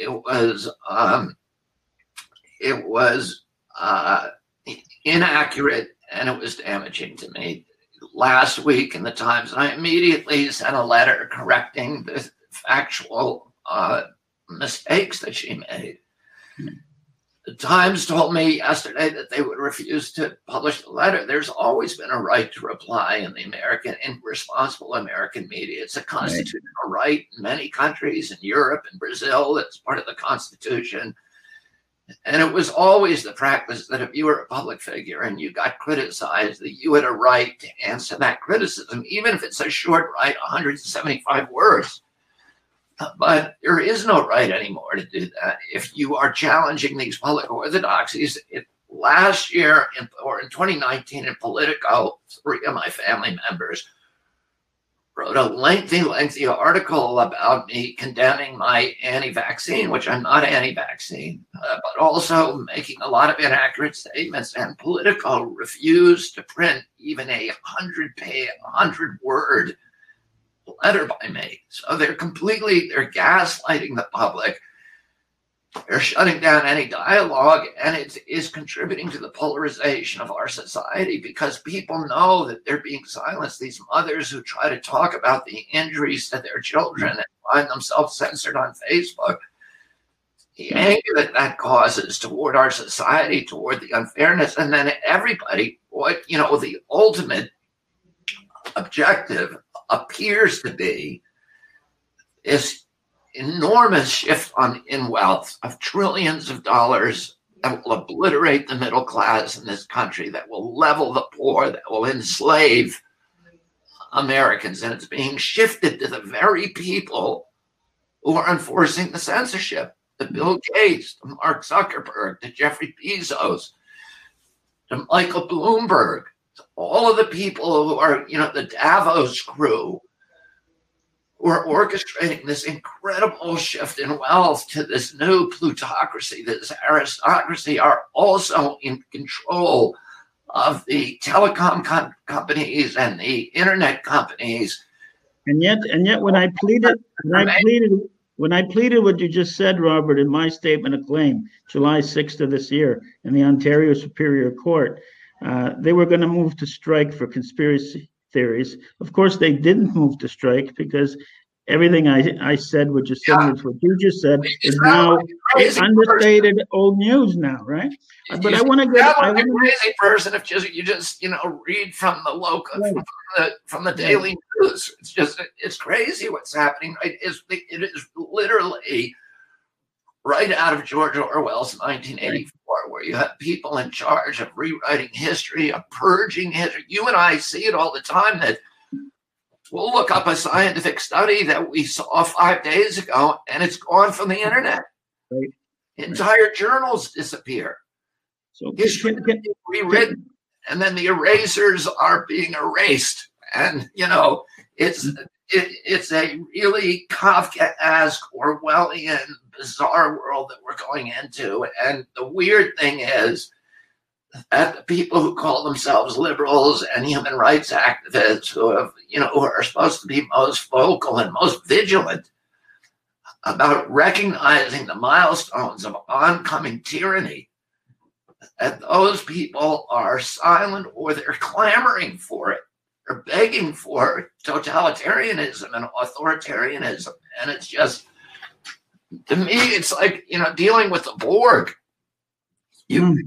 inaccurate, and it was damaging to me. Last week in the Times, and I immediately sent a letter correcting the factual mistakes that she made. The Times told me yesterday that they would refuse to publish the letter. There's always been a right to reply in responsible American media. It's a constitutional right in many countries, in Europe and Brazil. It's part of the Constitution. And it was always the practice that if you were a public figure and you got criticized, that you had a right to answer that criticism, even if it's a short right, 175 words. But there is no right anymore to do that. If you are challenging these public orthodoxies, last year in 2019 in Politico, 3 of my family members wrote a lengthy article about me condemning my anti-vaccine, which I'm not anti-vaccine, but also making a lot of inaccurate statements. And Politico refused to print even a 100-word letter by me. So they're gaslighting the public. They're shutting down any dialogue, and it is contributing to the polarization of our society because people know that they're being silenced. These mothers who try to talk about the injuries to their children and find themselves censored on Facebook, the anger that causes toward our society, toward the unfairness, and then everybody, the ultimate objective appears to be is enormous shift in wealth of trillions of dollars that will obliterate the middle class in this country, that will level the poor, that will enslave Americans. And it's being shifted to the very people who are enforcing the censorship, to Bill Gates, to Mark Zuckerberg, to Jeffrey Bezos, to Michael Bloomberg, to all of the people who are, the Davos crew, who are orchestrating this incredible shift in wealth to this new plutocracy, this aristocracy, are also in control of the telecom companies and the internet companies. And yet, when I pleaded what you just said, Robert, in my statement of claim, July 6th of this year, in the Ontario Superior Court, they were going to move to strike for conspiracy theories. Of course, they didn't move to strike because everything I said, which is similar to what you just said, is now understated old news now, right? But I want to get a crazy person if you just read from the local from the Daily News. It's crazy what's happening. Right? It is literally right out of George Orwell's 1984, where you have people in charge of rewriting history, of purging history. You and I see it all the time that we'll look up a scientific study that we saw 5 days ago, and it's gone from the internet. Right. Entire journals disappear. So history is rewritten, and then the erasers are being erased. And it's a really Kafkaesque, Orwellian, bizarre world that we're going into. And the weird thing is that the people who call themselves liberals and human rights activists, who are supposed to be most vocal and most vigilant about recognizing the milestones of oncoming tyranny, that those people are silent, or they're clamoring for it. They're begging for totalitarianism and authoritarianism. And it's just, to me, it's like, dealing with the Borg. And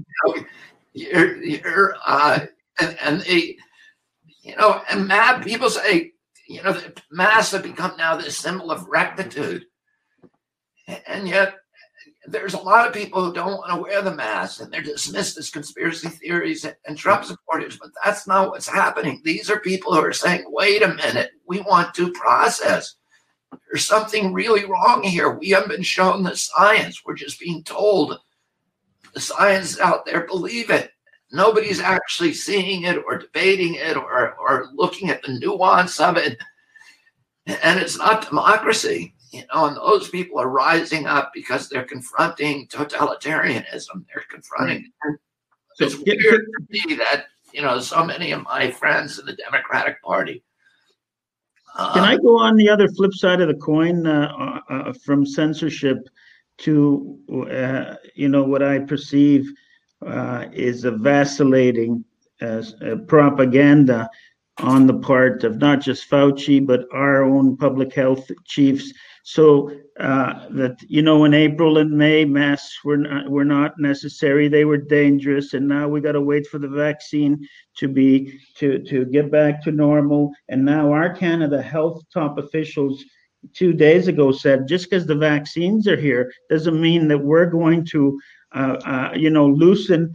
mad people say, the masks have become now this symbol of rectitude. And yet there's a lot of people who don't want to wear the mask, and they're dismissed as conspiracy theories and Trump supporters, but that's not what's happening. These are people who are saying, wait a minute, we want due process. There's something really wrong here. We haven't been shown the science. We're just being told the science out there, believe it. nobody's actually seeing it or debating it or looking at the nuance of it. And it's not democracy, and those people are rising up because they're confronting totalitarianism. They're confronting. So it's weird to me that, so many of my friends in the Democratic Party. Can I go on the other flip side of the coin from censorship to, what I perceive is a vacillating propaganda on the part of not just Fauci, but our own public health chiefs. So that, in April and May, masks were not necessary. They were dangerous. And now we got to wait for the vaccine to get back to normal. And now our Canada Health top officials 2 days ago said, just because the vaccines are here doesn't mean that we're going to, loosen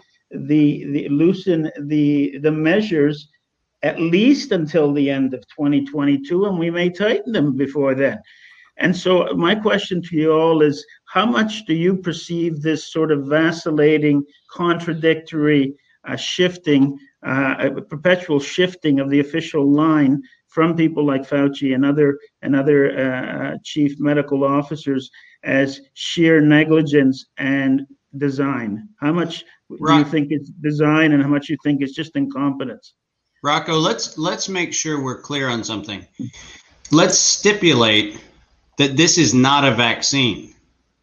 the measures at least until the end of 2022, and we may tighten them before then. And so my question to you all is, how much do you perceive this sort of vacillating, contradictory perpetual shifting of the official line from people like Fauci and other chief medical officers as sheer negligence and design? How much do you think it's design, and how much you think it's just incompetence? Rocco, let's make sure we're clear on something. Let's stipulate that this is not a vaccine.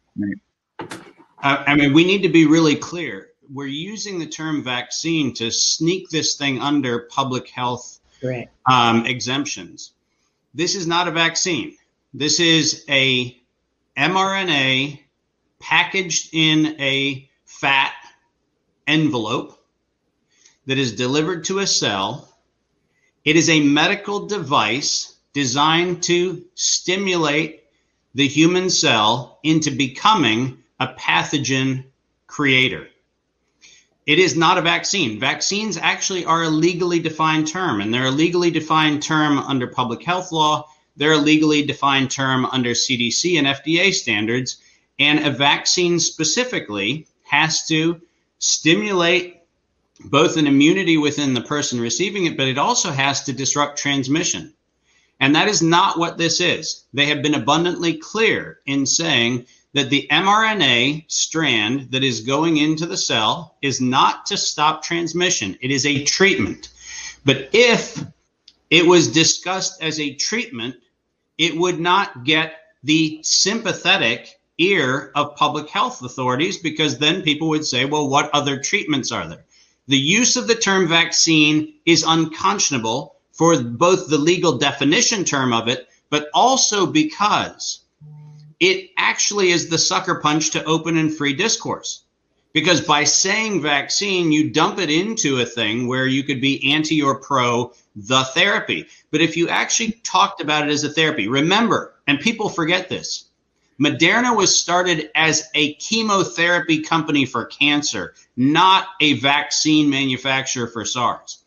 Right. We need to be really clear. We're using the term vaccine to sneak this thing under public health exemptions. This is not a vaccine. This is a mRNA packaged in a fat envelope that is delivered to a cell. It is a medical device designed to stimulate the human cell into becoming a pathogen creator. It is not a vaccine. Vaccines actually are a legally defined term, and they're a legally defined term under public health law. They're a legally defined term under CDC and FDA standards. And a vaccine specifically has to stimulate both an immunity within the person receiving it, but it also has to disrupt transmission. And that is not what this is. They have been abundantly clear in saying that the mRNA strand that is going into the cell is not to stop transmission. It is a treatment. But if it was discussed as a treatment, it would not get the sympathetic ear of public health authorities, because then people would say, well, what other treatments are there? The use of the term vaccine is unconscionable for both the legal definition term of it, but also because it actually is the sucker punch to open and free discourse. Because by saying vaccine, you dump it into a thing where you could be anti or pro the therapy. But if you actually talked about it as a therapy, remember, and people forget this, Moderna was started as a chemotherapy company for cancer, not a vaccine manufacturer for SARS.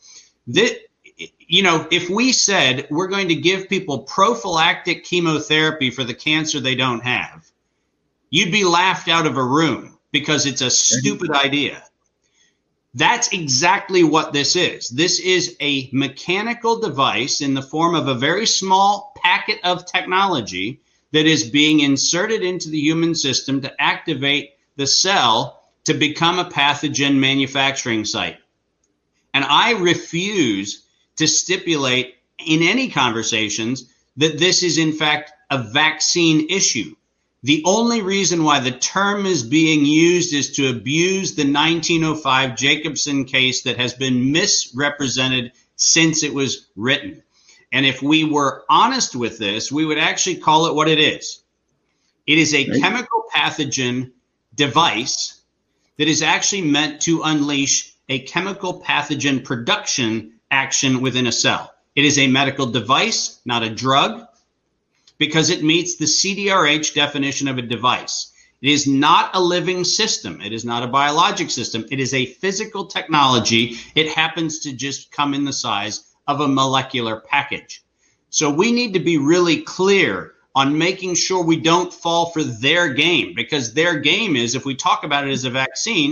If we said we're going to give people prophylactic chemotherapy for the cancer they don't have, you'd be laughed out of a room because it's a stupid idea. That's exactly what this is. This is a mechanical device in the form of a very small packet of technology that is being inserted into the human system to activate the cell to become a pathogen manufacturing site. And I refuse to stipulate in any conversations that this is in fact a vaccine issue. The only reason why the term is being used is to abuse the 1905 Jacobson case that has been misrepresented since it was written. And if we were honest with this, we would actually call it what it is. It is a chemical pathogen device that is actually meant to unleash a chemical pathogen production action within a cell. It is a medical device, not a drug, because it meets the CDRH definition of a device. It is not a living system. It is not a biologic system. It is a physical technology. It happens to just come in the size of a molecular package. So we need to be really clear on making sure we don't fall for their game, because their game is, if we talk about it as a vaccine,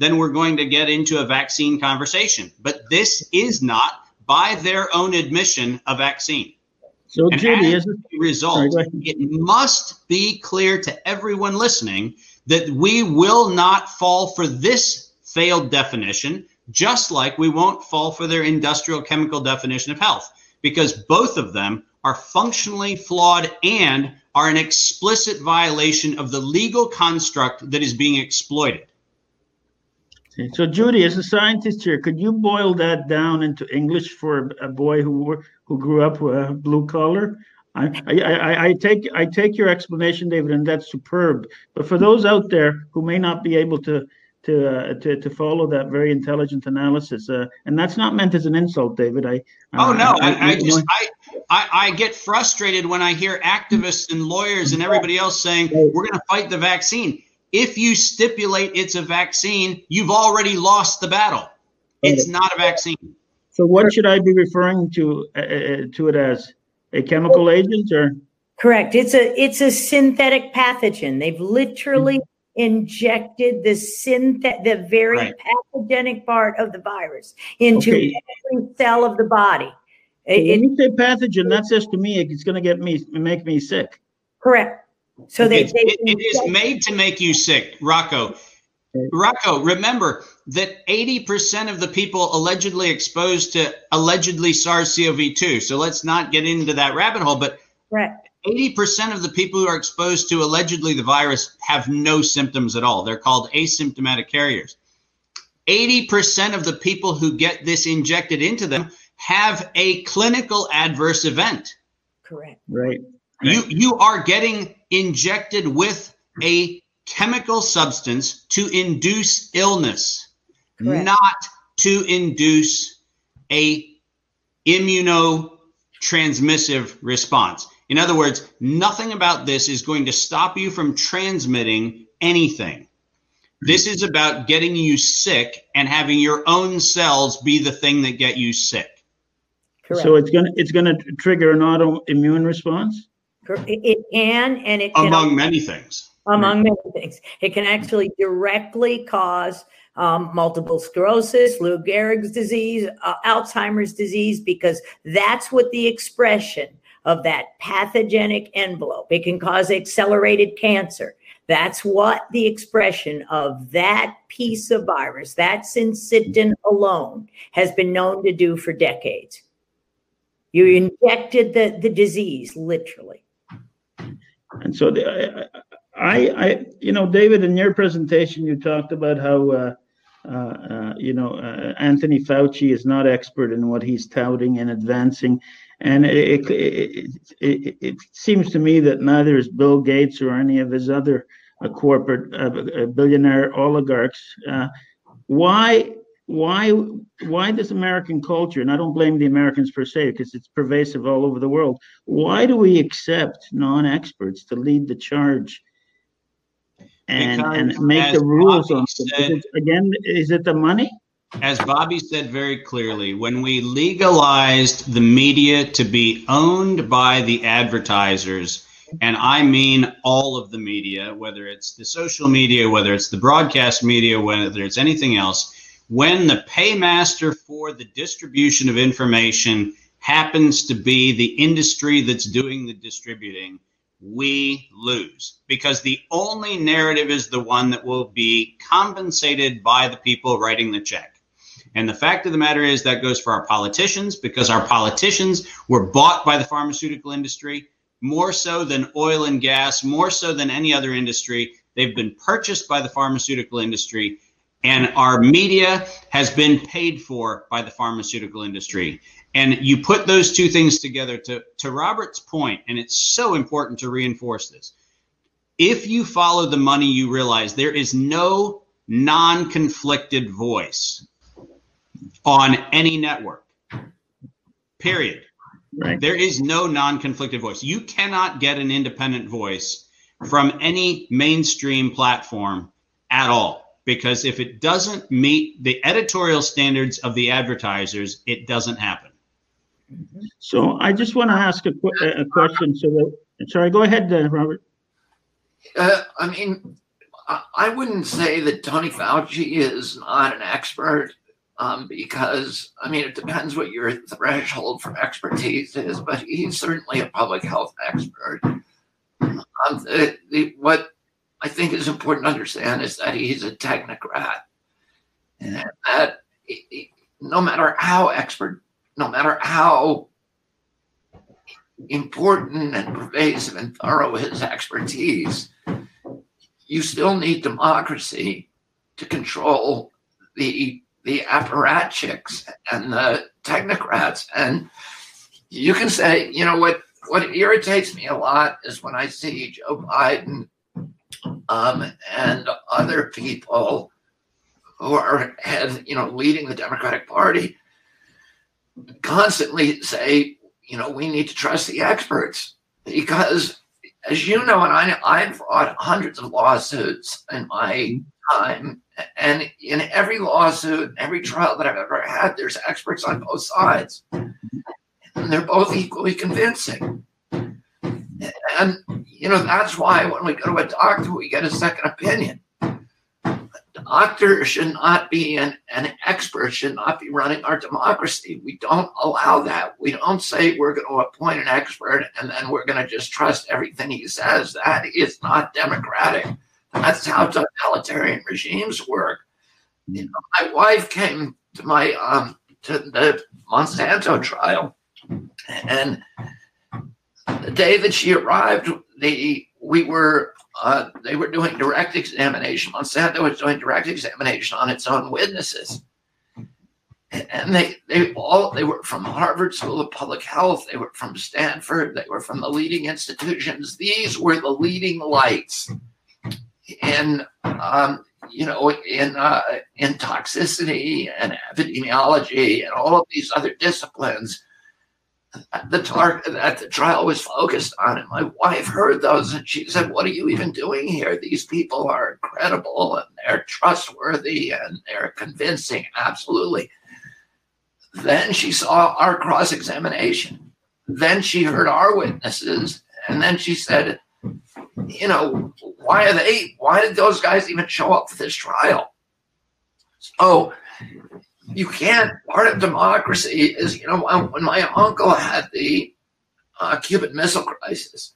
then we're going to get into a vaccine conversation. But this is not, by their own admission, a vaccine. So, and Judy, as a result, it must be clear to everyone listening that we will not fall for this failed definition, just like we won't fall for their industrial chemical definition of health, because both of them are functionally flawed and are an explicit violation of the legal construct that is being exploited. So, Judy, as a scientist here, could you boil that down into English for a boy who grew up blue collar? I take your explanation, David, and that's superb. But for those out there who may not be able to follow that very intelligent analysis, and that's not meant as an insult, David. I get frustrated when I hear activists and lawyers and everybody else saying we're going to fight the vaccine. If you stipulate it's a vaccine, you've already lost the battle. It's not a vaccine. So what should I be referring to it as? A chemical agent, or? Correct. It's a synthetic pathogen. They've literally injected the very pathogenic part of the virus into every cell of the body. So when you say pathogen, that says to me it's going to make me sick. Correct. So it is made to make you sick, Rocco. Rocco, remember that 80% of the people allegedly exposed to allegedly SARS-CoV-2. So let's not get into that rabbit hole, but 80% of the people who are exposed to allegedly the virus have no symptoms at all. They're called asymptomatic carriers. 80% of the people who get this injected into them have a clinical adverse event. Correct. Right. You are getting injected with a chemical substance to induce illness, not to induce a immunotransmissive response. In other words, nothing about this is going to stop you from transmitting anything. This is about getting you sick and having your own cells be the thing that get you sick. Correct. So it's gonna trigger an autoimmune response? It can, and it can among many things. Among many things. It can actually directly cause multiple sclerosis, Lou Gehrig's disease, Alzheimer's disease, because that's what the expression of that pathogenic envelope. It can cause accelerated cancer. That's what the expression of that piece of virus, that syncytin alone, has been known to do for decades. You injected the disease, literally. And so David, in your presentation, you talked about how, Anthony Fauci is not expert in what he's touting and advancing. And it seems to me that neither is Bill Gates or any of his other corporate billionaire oligarchs. Why does American culture, and I don't blame the Americans per se, because it's pervasive all over the world, why do we accept non-experts to lead the charge and make the rules on it? Again, is it the money? As Bobby said very clearly, when we legalized the media to be owned by the advertisers, and I mean all of the media, whether it's the social media, whether it's the broadcast media, whether it's anything else, when the paymaster for the distribution of information happens to be the industry that's doing the distributing, we lose, because the only narrative is the one that will be compensated by the people writing the check. And the fact of the matter is that goes for our politicians, because our politicians were bought by the pharmaceutical industry more so than oil and gas, more so than any other industry. They've been purchased by the pharmaceutical industry, and our media has been paid for by the pharmaceutical industry. And you put those two things together, to Robert's point, and it's so important to reinforce this. If you follow the money, you realize there is no non-conflicted voice on any network, period. Right. There is no non-conflicted voice. You cannot get an independent voice from any mainstream platform at all, because if it doesn't meet the editorial standards of the advertisers, it doesn't happen. So I just want to ask a question. Sorry, go ahead, Robert. I wouldn't say that Tony Fauci is not an expert, because, I mean, it depends what your threshold for expertise is, but he's certainly a public health expert. What I think is important to understand is that he's a technocrat, and that no matter how expert, no matter how important and pervasive and thorough his expertise, you still need democracy to control the apparatchiks and the technocrats. And you can say, you know, what irritates me a lot is when I see Joe Biden and other people who are leading the Democratic Party constantly say, you know, we need to trust the experts, because, as you know, and I've fought hundreds of lawsuits in my time, and in every lawsuit, every trial that I've ever had, there's experts on both sides, and they're both equally convincing. And, you know, that's why when we go to a doctor, we get a second opinion. A doctor should not be, an expert should not be running our democracy. We don't allow that. We don't say we're going to appoint an expert and then we're going to just trust everything he says. That is not democratic. That's how totalitarian regimes work. You know, my wife came to my to the Monsanto trial, and the day that she arrived, they were doing direct examination. Monsanto was doing direct examination on its own witnesses, and they were from Harvard School of Public Health. They were from Stanford. They were from the leading institutions. These were the leading lights in in toxicity and epidemiology and all of these other disciplines. The target that the trial was focused on, and my wife heard those, and she said, "What are you even doing here? These people are incredible, and they're trustworthy, and they're convincing, absolutely." Then she saw our cross-examination. Then she heard our witnesses, and then she said, "You know, why did those guys even show up for this trial?" So you can't. Part of democracy is, you know, when my uncle had the Cuban Missile Crisis,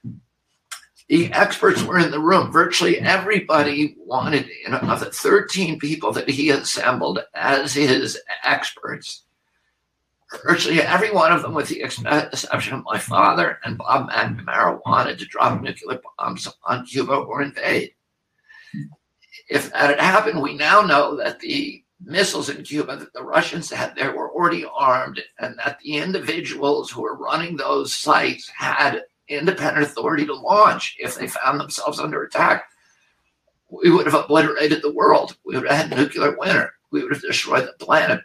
the experts were in the room. Virtually everybody wanted, you know, of the 13 people that he assembled as his experts, virtually every one of them, with the exception of my father and Bob McNamara, wanted to drop nuclear bombs on Cuba or invade. If that had happened, we now know that the missiles in Cuba that the Russians had there were already armed, and that the individuals who were running those sites had independent authority to launch if they found themselves under attack. We would have obliterated the world. We would have had nuclear winter. We would have destroyed the planet.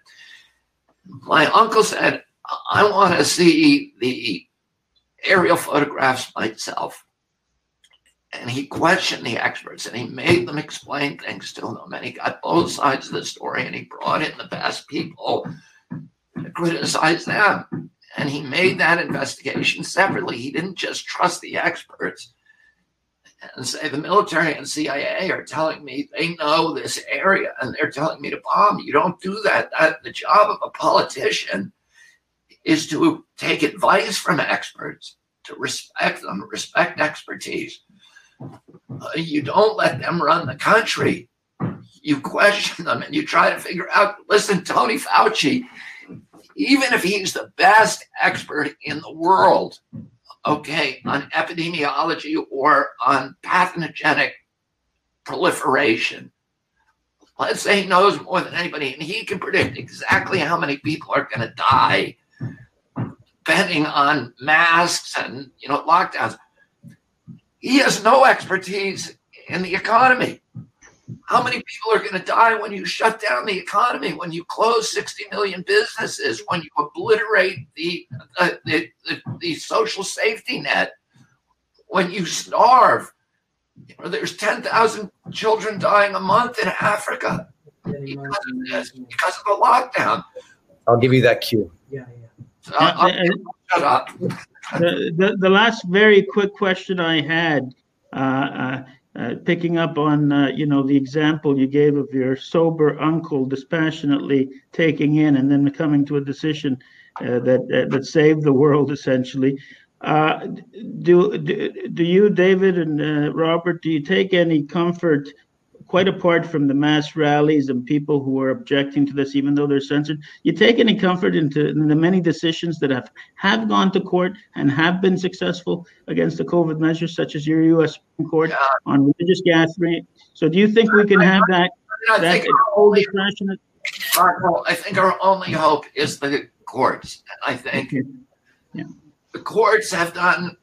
My uncle said, "I want to see the aerial photographs myself." And he questioned the experts, and he made them explain things to him, and he got both sides of the story, and he brought in the best people to criticize them. And he made that investigation separately. He didn't just trust the experts and say, the military and CIA are telling me they know this area and they're telling me to bomb. You don't do that. The job of a politician is to take advice from experts, to respect them, respect expertise. You don't let them run the country. You question them and you try to figure out, listen, Tony Fauci, even if he's the best expert in the world, okay, on epidemiology or on pathogenic proliferation, let's say he knows more than anybody, and he can predict exactly how many people are going to die, depending on masks and, you know, lockdowns. He has no expertise in the economy. How many people are going to die when you shut down the economy, when you close 60 million businesses, when you obliterate the social safety net, when you starve? You know, there's 10,000 children dying a month in Africa because of this, because of the lockdown. I'll give you that cue. Shut up. The last very quick question I had, picking up on the example you gave of your sober uncle dispassionately taking in and then coming to a decision that saved the world essentially. Do you, David and Robert, do you take any comfort, quite apart from the mass rallies and people who are objecting to this, even though they're censored, you take any comfort in the many decisions that have gone to court and have been successful against the COVID measures, such as your U.S. Supreme Court on religious gathering? So do you think we can have that? I think our only hope is the courts. I think the courts have done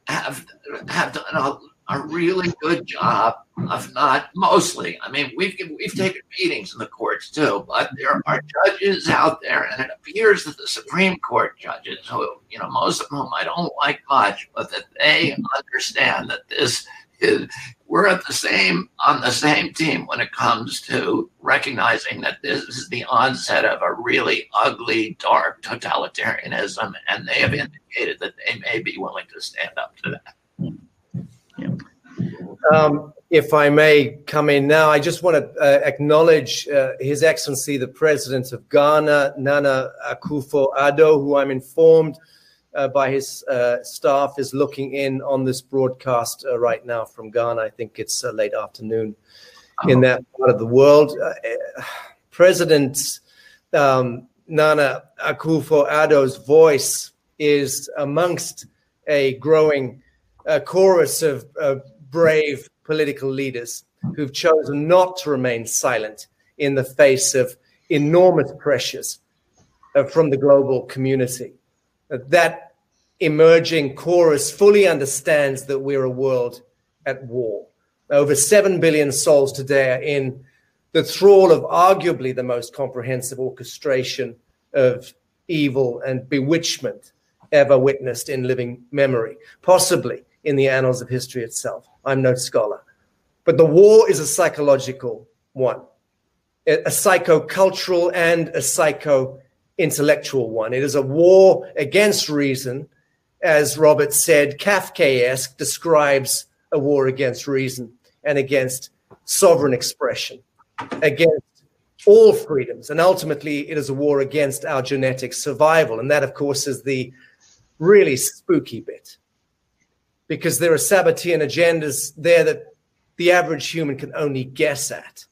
a really good job of not mostly. I mean, we've taken meetings in the courts too, but there are judges out there, and it appears that the Supreme Court judges, who most of whom I don't like much, but that they understand that we're on the same team when it comes to recognizing that this is the onset of a really ugly, dark totalitarianism, and they have indicated that they may be willing to stand up to that. If I may come in now, I just want to acknowledge His Excellency, the President of Ghana, Nana Akufo-Addo, who I'm informed by his staff is looking in on this broadcast right now from Ghana. I think it's late afternoon in that part of the world. President Nana Akufo-Addo's voice is amongst a growing chorus of brave political leaders who've chosen not to remain silent in the face of enormous pressures from the global community. That emerging chorus fully understands that we're a world at war. Over 7 billion souls today are in the thrall of arguably the most comprehensive orchestration of evil and bewitchment ever witnessed in living memory, possibly in the annals of history itself. I'm no scholar. But the war is a psychological one, a psychocultural and a psycho-intellectual one. It is a war against reason, as Robert said, Kafkaesque describes a war against reason and against sovereign expression, against all freedoms. And ultimately, it is a war against our genetic survival. And that, of course, is the really spooky bit, because there are Sabbatean agendas there that the average human can only guess at.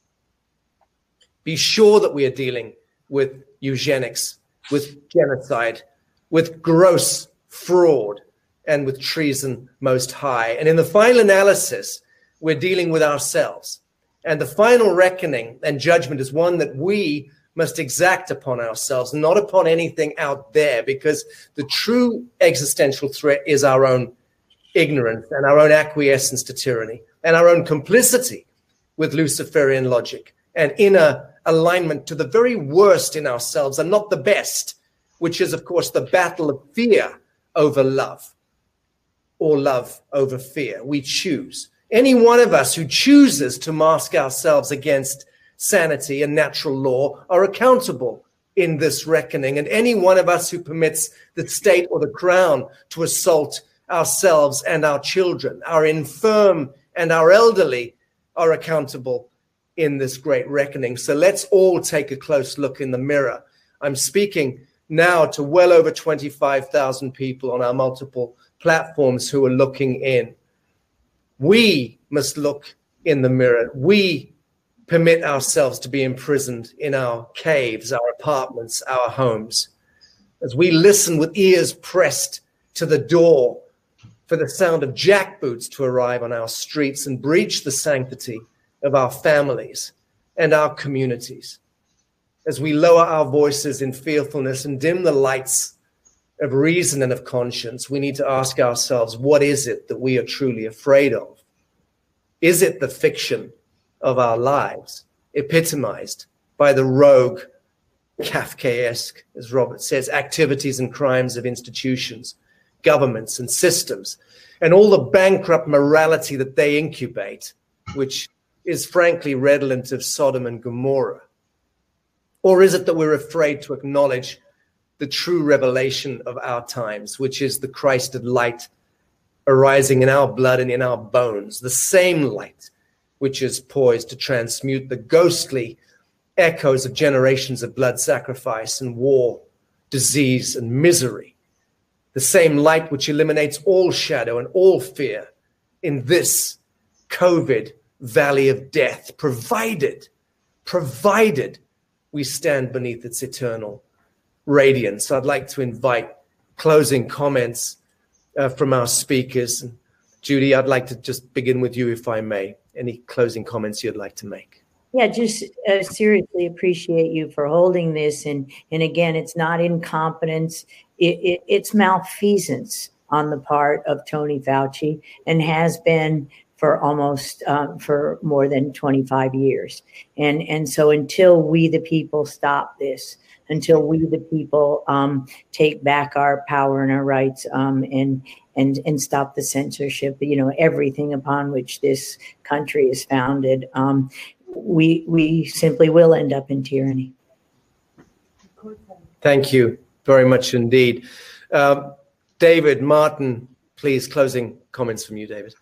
Be sure that we are dealing with eugenics, with genocide, with gross fraud, and with treason most high. And in the final analysis, we're dealing with ourselves. And the final reckoning and judgment is one that we must exact upon ourselves, not upon anything out there, because the true existential threat is our own ignorance and our own acquiescence to tyranny and our own complicity with Luciferian logic and inner alignment to the very worst in ourselves and not the best, which is, of course, the battle of fear over love or love over fear. We choose. Any one of us who chooses to mask ourselves against sanity and natural law are accountable in this reckoning. And any one of us who permits the state or the crown to assault ourselves and our children, our infirm and our elderly, are accountable in this great reckoning. So let's all take a close look in the mirror. I'm speaking now to well over 25,000 people on our multiple platforms who are looking in. We must look in the mirror. We permit ourselves to be imprisoned in our caves, our apartments, our homes, as we listen with ears pressed to the door for the sound of jackboots to arrive on our streets and breach the sanctity of our families and our communities. As we lower our voices in fearfulness and dim the lights of reason and of conscience, we need to ask ourselves, what is it that we are truly afraid of? Is it the fiction of our lives, epitomized by the rogue, Kafkaesque, as Robert says, activities and crimes of institutions, governments and systems, and all the bankrupt morality that they incubate, which is frankly redolent of Sodom and Gomorrah? Or is it that we're afraid to acknowledge the true revelation of our times, which is the Christed light arising in our blood and in our bones, the same light which is poised to transmute the ghostly echoes of generations of blood sacrifice and war, disease and misery. The same light which eliminates all shadow and all fear in this COVID valley of death, provided we stand beneath its eternal radiance. I'd like to invite closing comments from our speakers. Judy, I'd like to just begin with you, if I may. Any closing comments you'd like to make? Yeah, just seriously appreciate you for holding this. And again, it's not incompetence. It's malfeasance on the part of Tony Fauci, and has been for almost for more than 25 years. And so until we the people stop this, until we the people take back our power and our rights and stop the censorship, everything upon which this country is founded, we simply will end up in tyranny. Thank you very much indeed. David Martin, please, closing comments from you, David.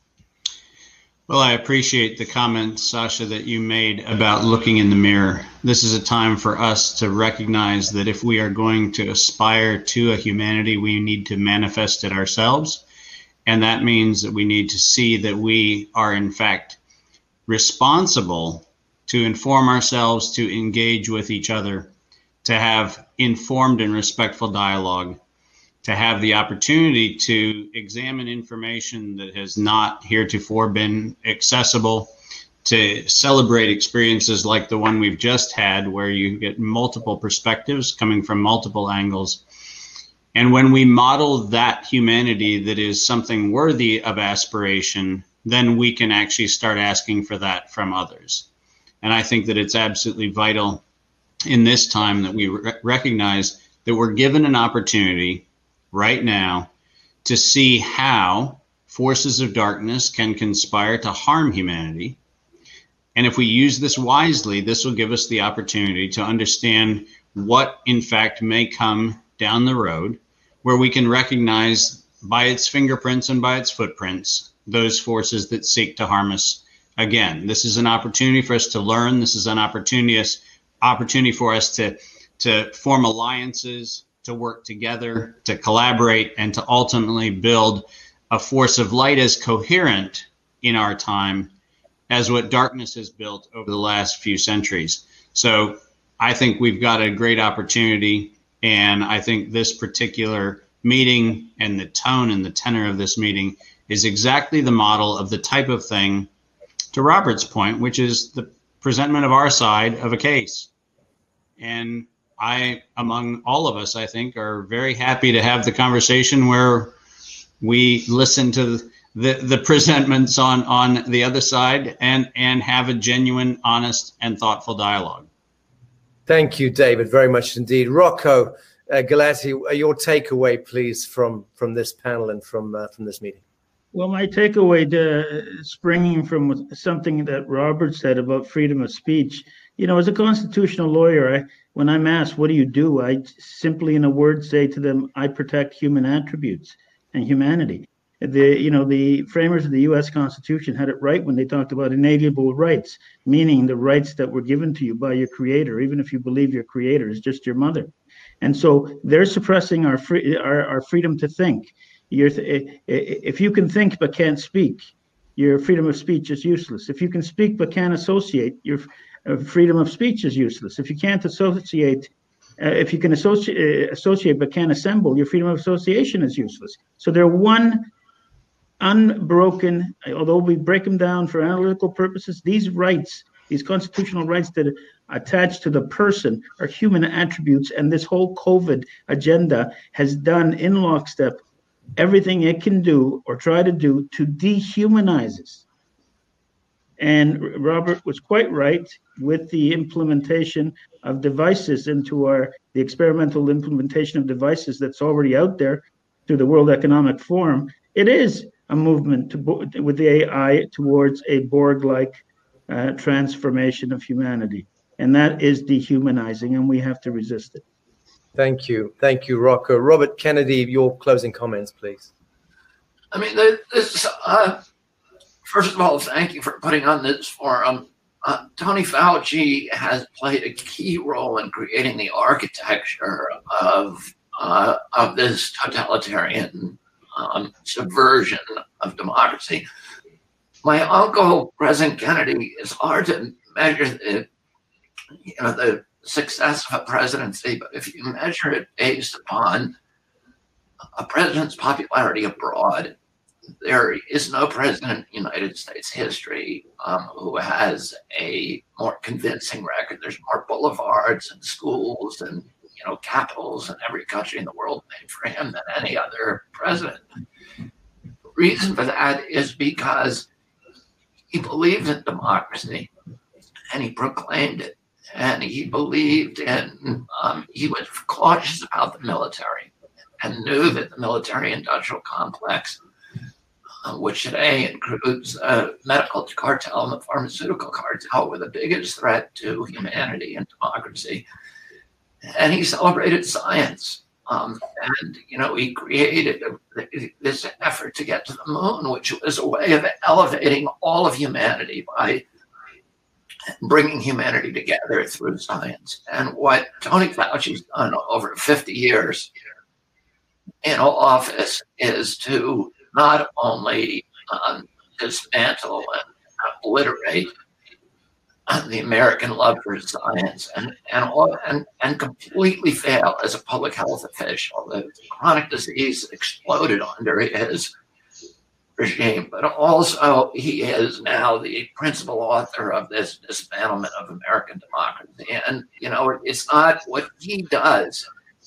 Well, I appreciate the comments, Sasha, that you made about looking in the mirror. This is a time for us to recognize that if we are going to aspire to a humanity, we need to manifest it ourselves. And that means that we need to see that we are, in fact, responsible to inform ourselves, to engage with each other, to have informed and respectful dialogue, to have the opportunity to examine information that has not heretofore been accessible, to celebrate experiences like the one we've just had, where you get multiple perspectives coming from multiple angles. And when we model that humanity that is something worthy of aspiration, then we can actually start asking for that from others. And I think that it's absolutely vital in this time that we recognize that we're given an opportunity right now to see how forces of darkness can conspire to harm humanity. And if we use this wisely, this will give us the opportunity to understand what, in fact, may come down the road, where we can recognize by its fingerprints and by its footprints those forces that seek to harm us again. This is an opportunity for us to learn. This is an opportunity for us to form alliances, to work together, to collaborate, and to ultimately build a force of light as coherent in our time as what darkness has built over the last few centuries. So I think we've got a great opportunity, and I think this particular meeting and the tone and the tenor of this meeting is exactly the model of the type of thing, to Robert's point, which is the presentment of our side of a case. And I, among all of us, I think, are very happy to have the conversation where we listen to the presentments on the other side and have a genuine, honest, and thoughtful dialogue. Thank you, David, very much indeed. Rocco Galati, your takeaway, please, from this panel and from this meeting. Well, my takeaway, springing from something that Robert said about freedom of speech, as a constitutional lawyer, when I'm asked, what do? I simply, in a word, say to them, I protect human attributes and humanity. The framers of the U.S. Constitution had it right when they talked about inalienable rights, meaning the rights that were given to you by your creator, even if you believe your creator is just your mother. And so they're suppressing our freedom to think. If you can think but can't speak, your freedom of speech is useless. If you can speak but can't associate, your freedom of speech is useless. If you can't associate, if you can associate but can't assemble, your freedom of association is useless. So they're one unbroken, although we break them down for analytical purposes, these rights, these constitutional rights that attach to the person are human attributes, and this whole COVID agenda has done in lockstep everything it can do or try to do to dehumanize us. And Robert was quite right with the implementation of devices into the experimental implementation of devices that's already out there through the World Economic Forum. It is a movement with the AI towards a Borg-like transformation of humanity. And that is dehumanizing, and we have to resist it. Thank you. Thank you, Rocco. Robert Kennedy, your closing comments, please. I mean, this First of all, thank you for putting on this forum. Tony Fauci has played a key role in creating the architecture of this totalitarian subversion of democracy. My uncle, President Kennedy, it's hard to measure the success of a presidency, but if you measure it based upon a president's popularity abroad, there is no president in United States history who has a more convincing record. There's more boulevards and schools and capitals in every country in the world named for him than any other president. The reason for that is because he believed in democracy and he proclaimed it. And he believed in, he was cautious about the military and knew that the military-industrial complex, which today includes the medical cartel and the pharmaceutical cartel, were the biggest threat to humanity and democracy. And he celebrated science. And he created this effort to get to the moon, which was a way of elevating all of humanity by bringing humanity together through science. And what Tony Fauci's done over 50 years in office is to not only dismantle and obliterate the American love for science and completely fail as a public health official. The chronic disease exploded under his regime, but also he is now the principal author of this dismantlement of American democracy. And, it's not what he does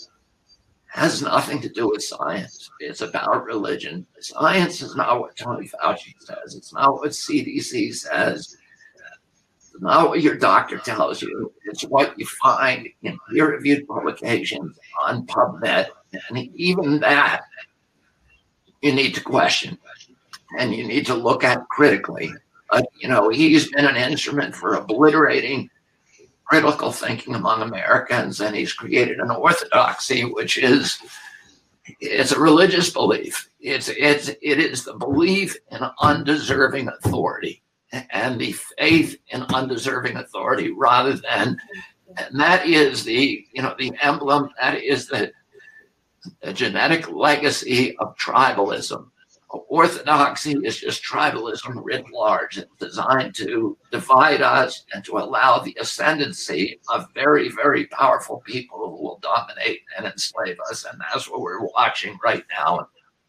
has nothing to do with science. It's about religion. Science is not what Tony Fauci says. It's not what CDC says. It's not what your doctor tells you. It's what you find in peer-reviewed publications on PubMed. And even that, you need to question. And you need to look at critically. He's been an instrument for obliterating critical thinking among Americans, and he's created an orthodoxy, which it's a religious belief. It is the belief in undeserving authority and the faith in undeserving authority rather than, and that is the emblem, that is the genetic legacy of tribalism. Orthodoxy is just tribalism writ large. It's designed to divide us and to allow the ascendancy of very, very powerful people who will dominate and enslave us. And that's what we're watching right now.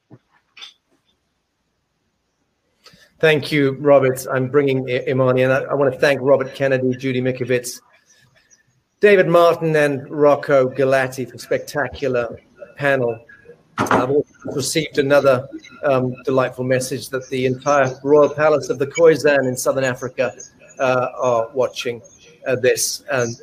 Thank you, Robert. I'm bringing Imani, and I want to thank Robert Kennedy, Judy Mikovits, David Martin, and Rocco Galati for a spectacular panel. I've also received another delightful message that the entire royal palace of the Khoisan in southern Africa are watching this, and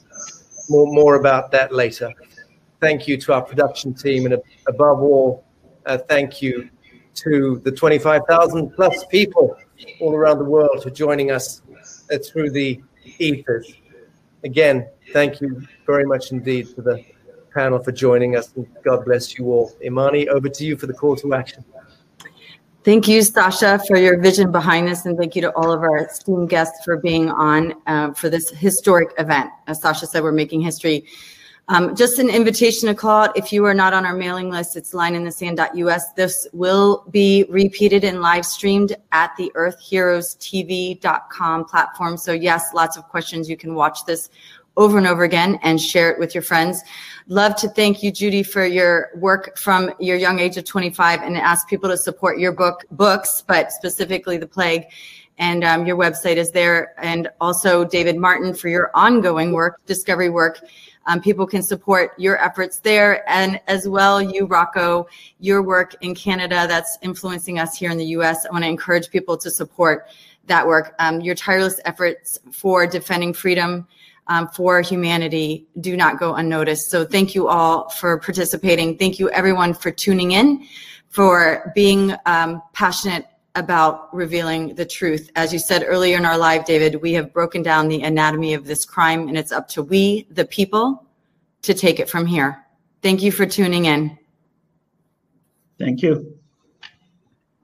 more about that later. Thank you to our production team, and above all, thank you to the 25,000 plus people all around the world for joining us through the ethers. Again, thank you very much indeed for the panel for joining us, and God bless you all. Imani, over to you for the call to action. Thank you, Sasha, for your vision behind this, and thank you to all of our esteemed guests for being on for this historic event. As Sasha said, we're making history. Just an invitation to call out. If you are not on our mailing list, it's lineinthesand.us. This will be repeated and live streamed at the earthheroestv.com platform. So yes, lots of questions. You can watch this over and over again and share it with your friends. Love to thank you, Judy, for your work from your young age of 25 and ask people to support your books, but specifically The Plague. And your website is there. And also David Martin for your ongoing work, discovery work. People can support your efforts there. And as well, you, Rocco, your work in Canada that's influencing us here in the US. I want to encourage people to support that work. Your tireless efforts for defending freedom for humanity do not go unnoticed. So thank you all for participating. Thank you everyone for tuning in, for being passionate about revealing the truth. As you said earlier in our live, David, we have broken down the anatomy of this crime, and it's up to we, the people, to take it from here. Thank you for tuning in. Thank you.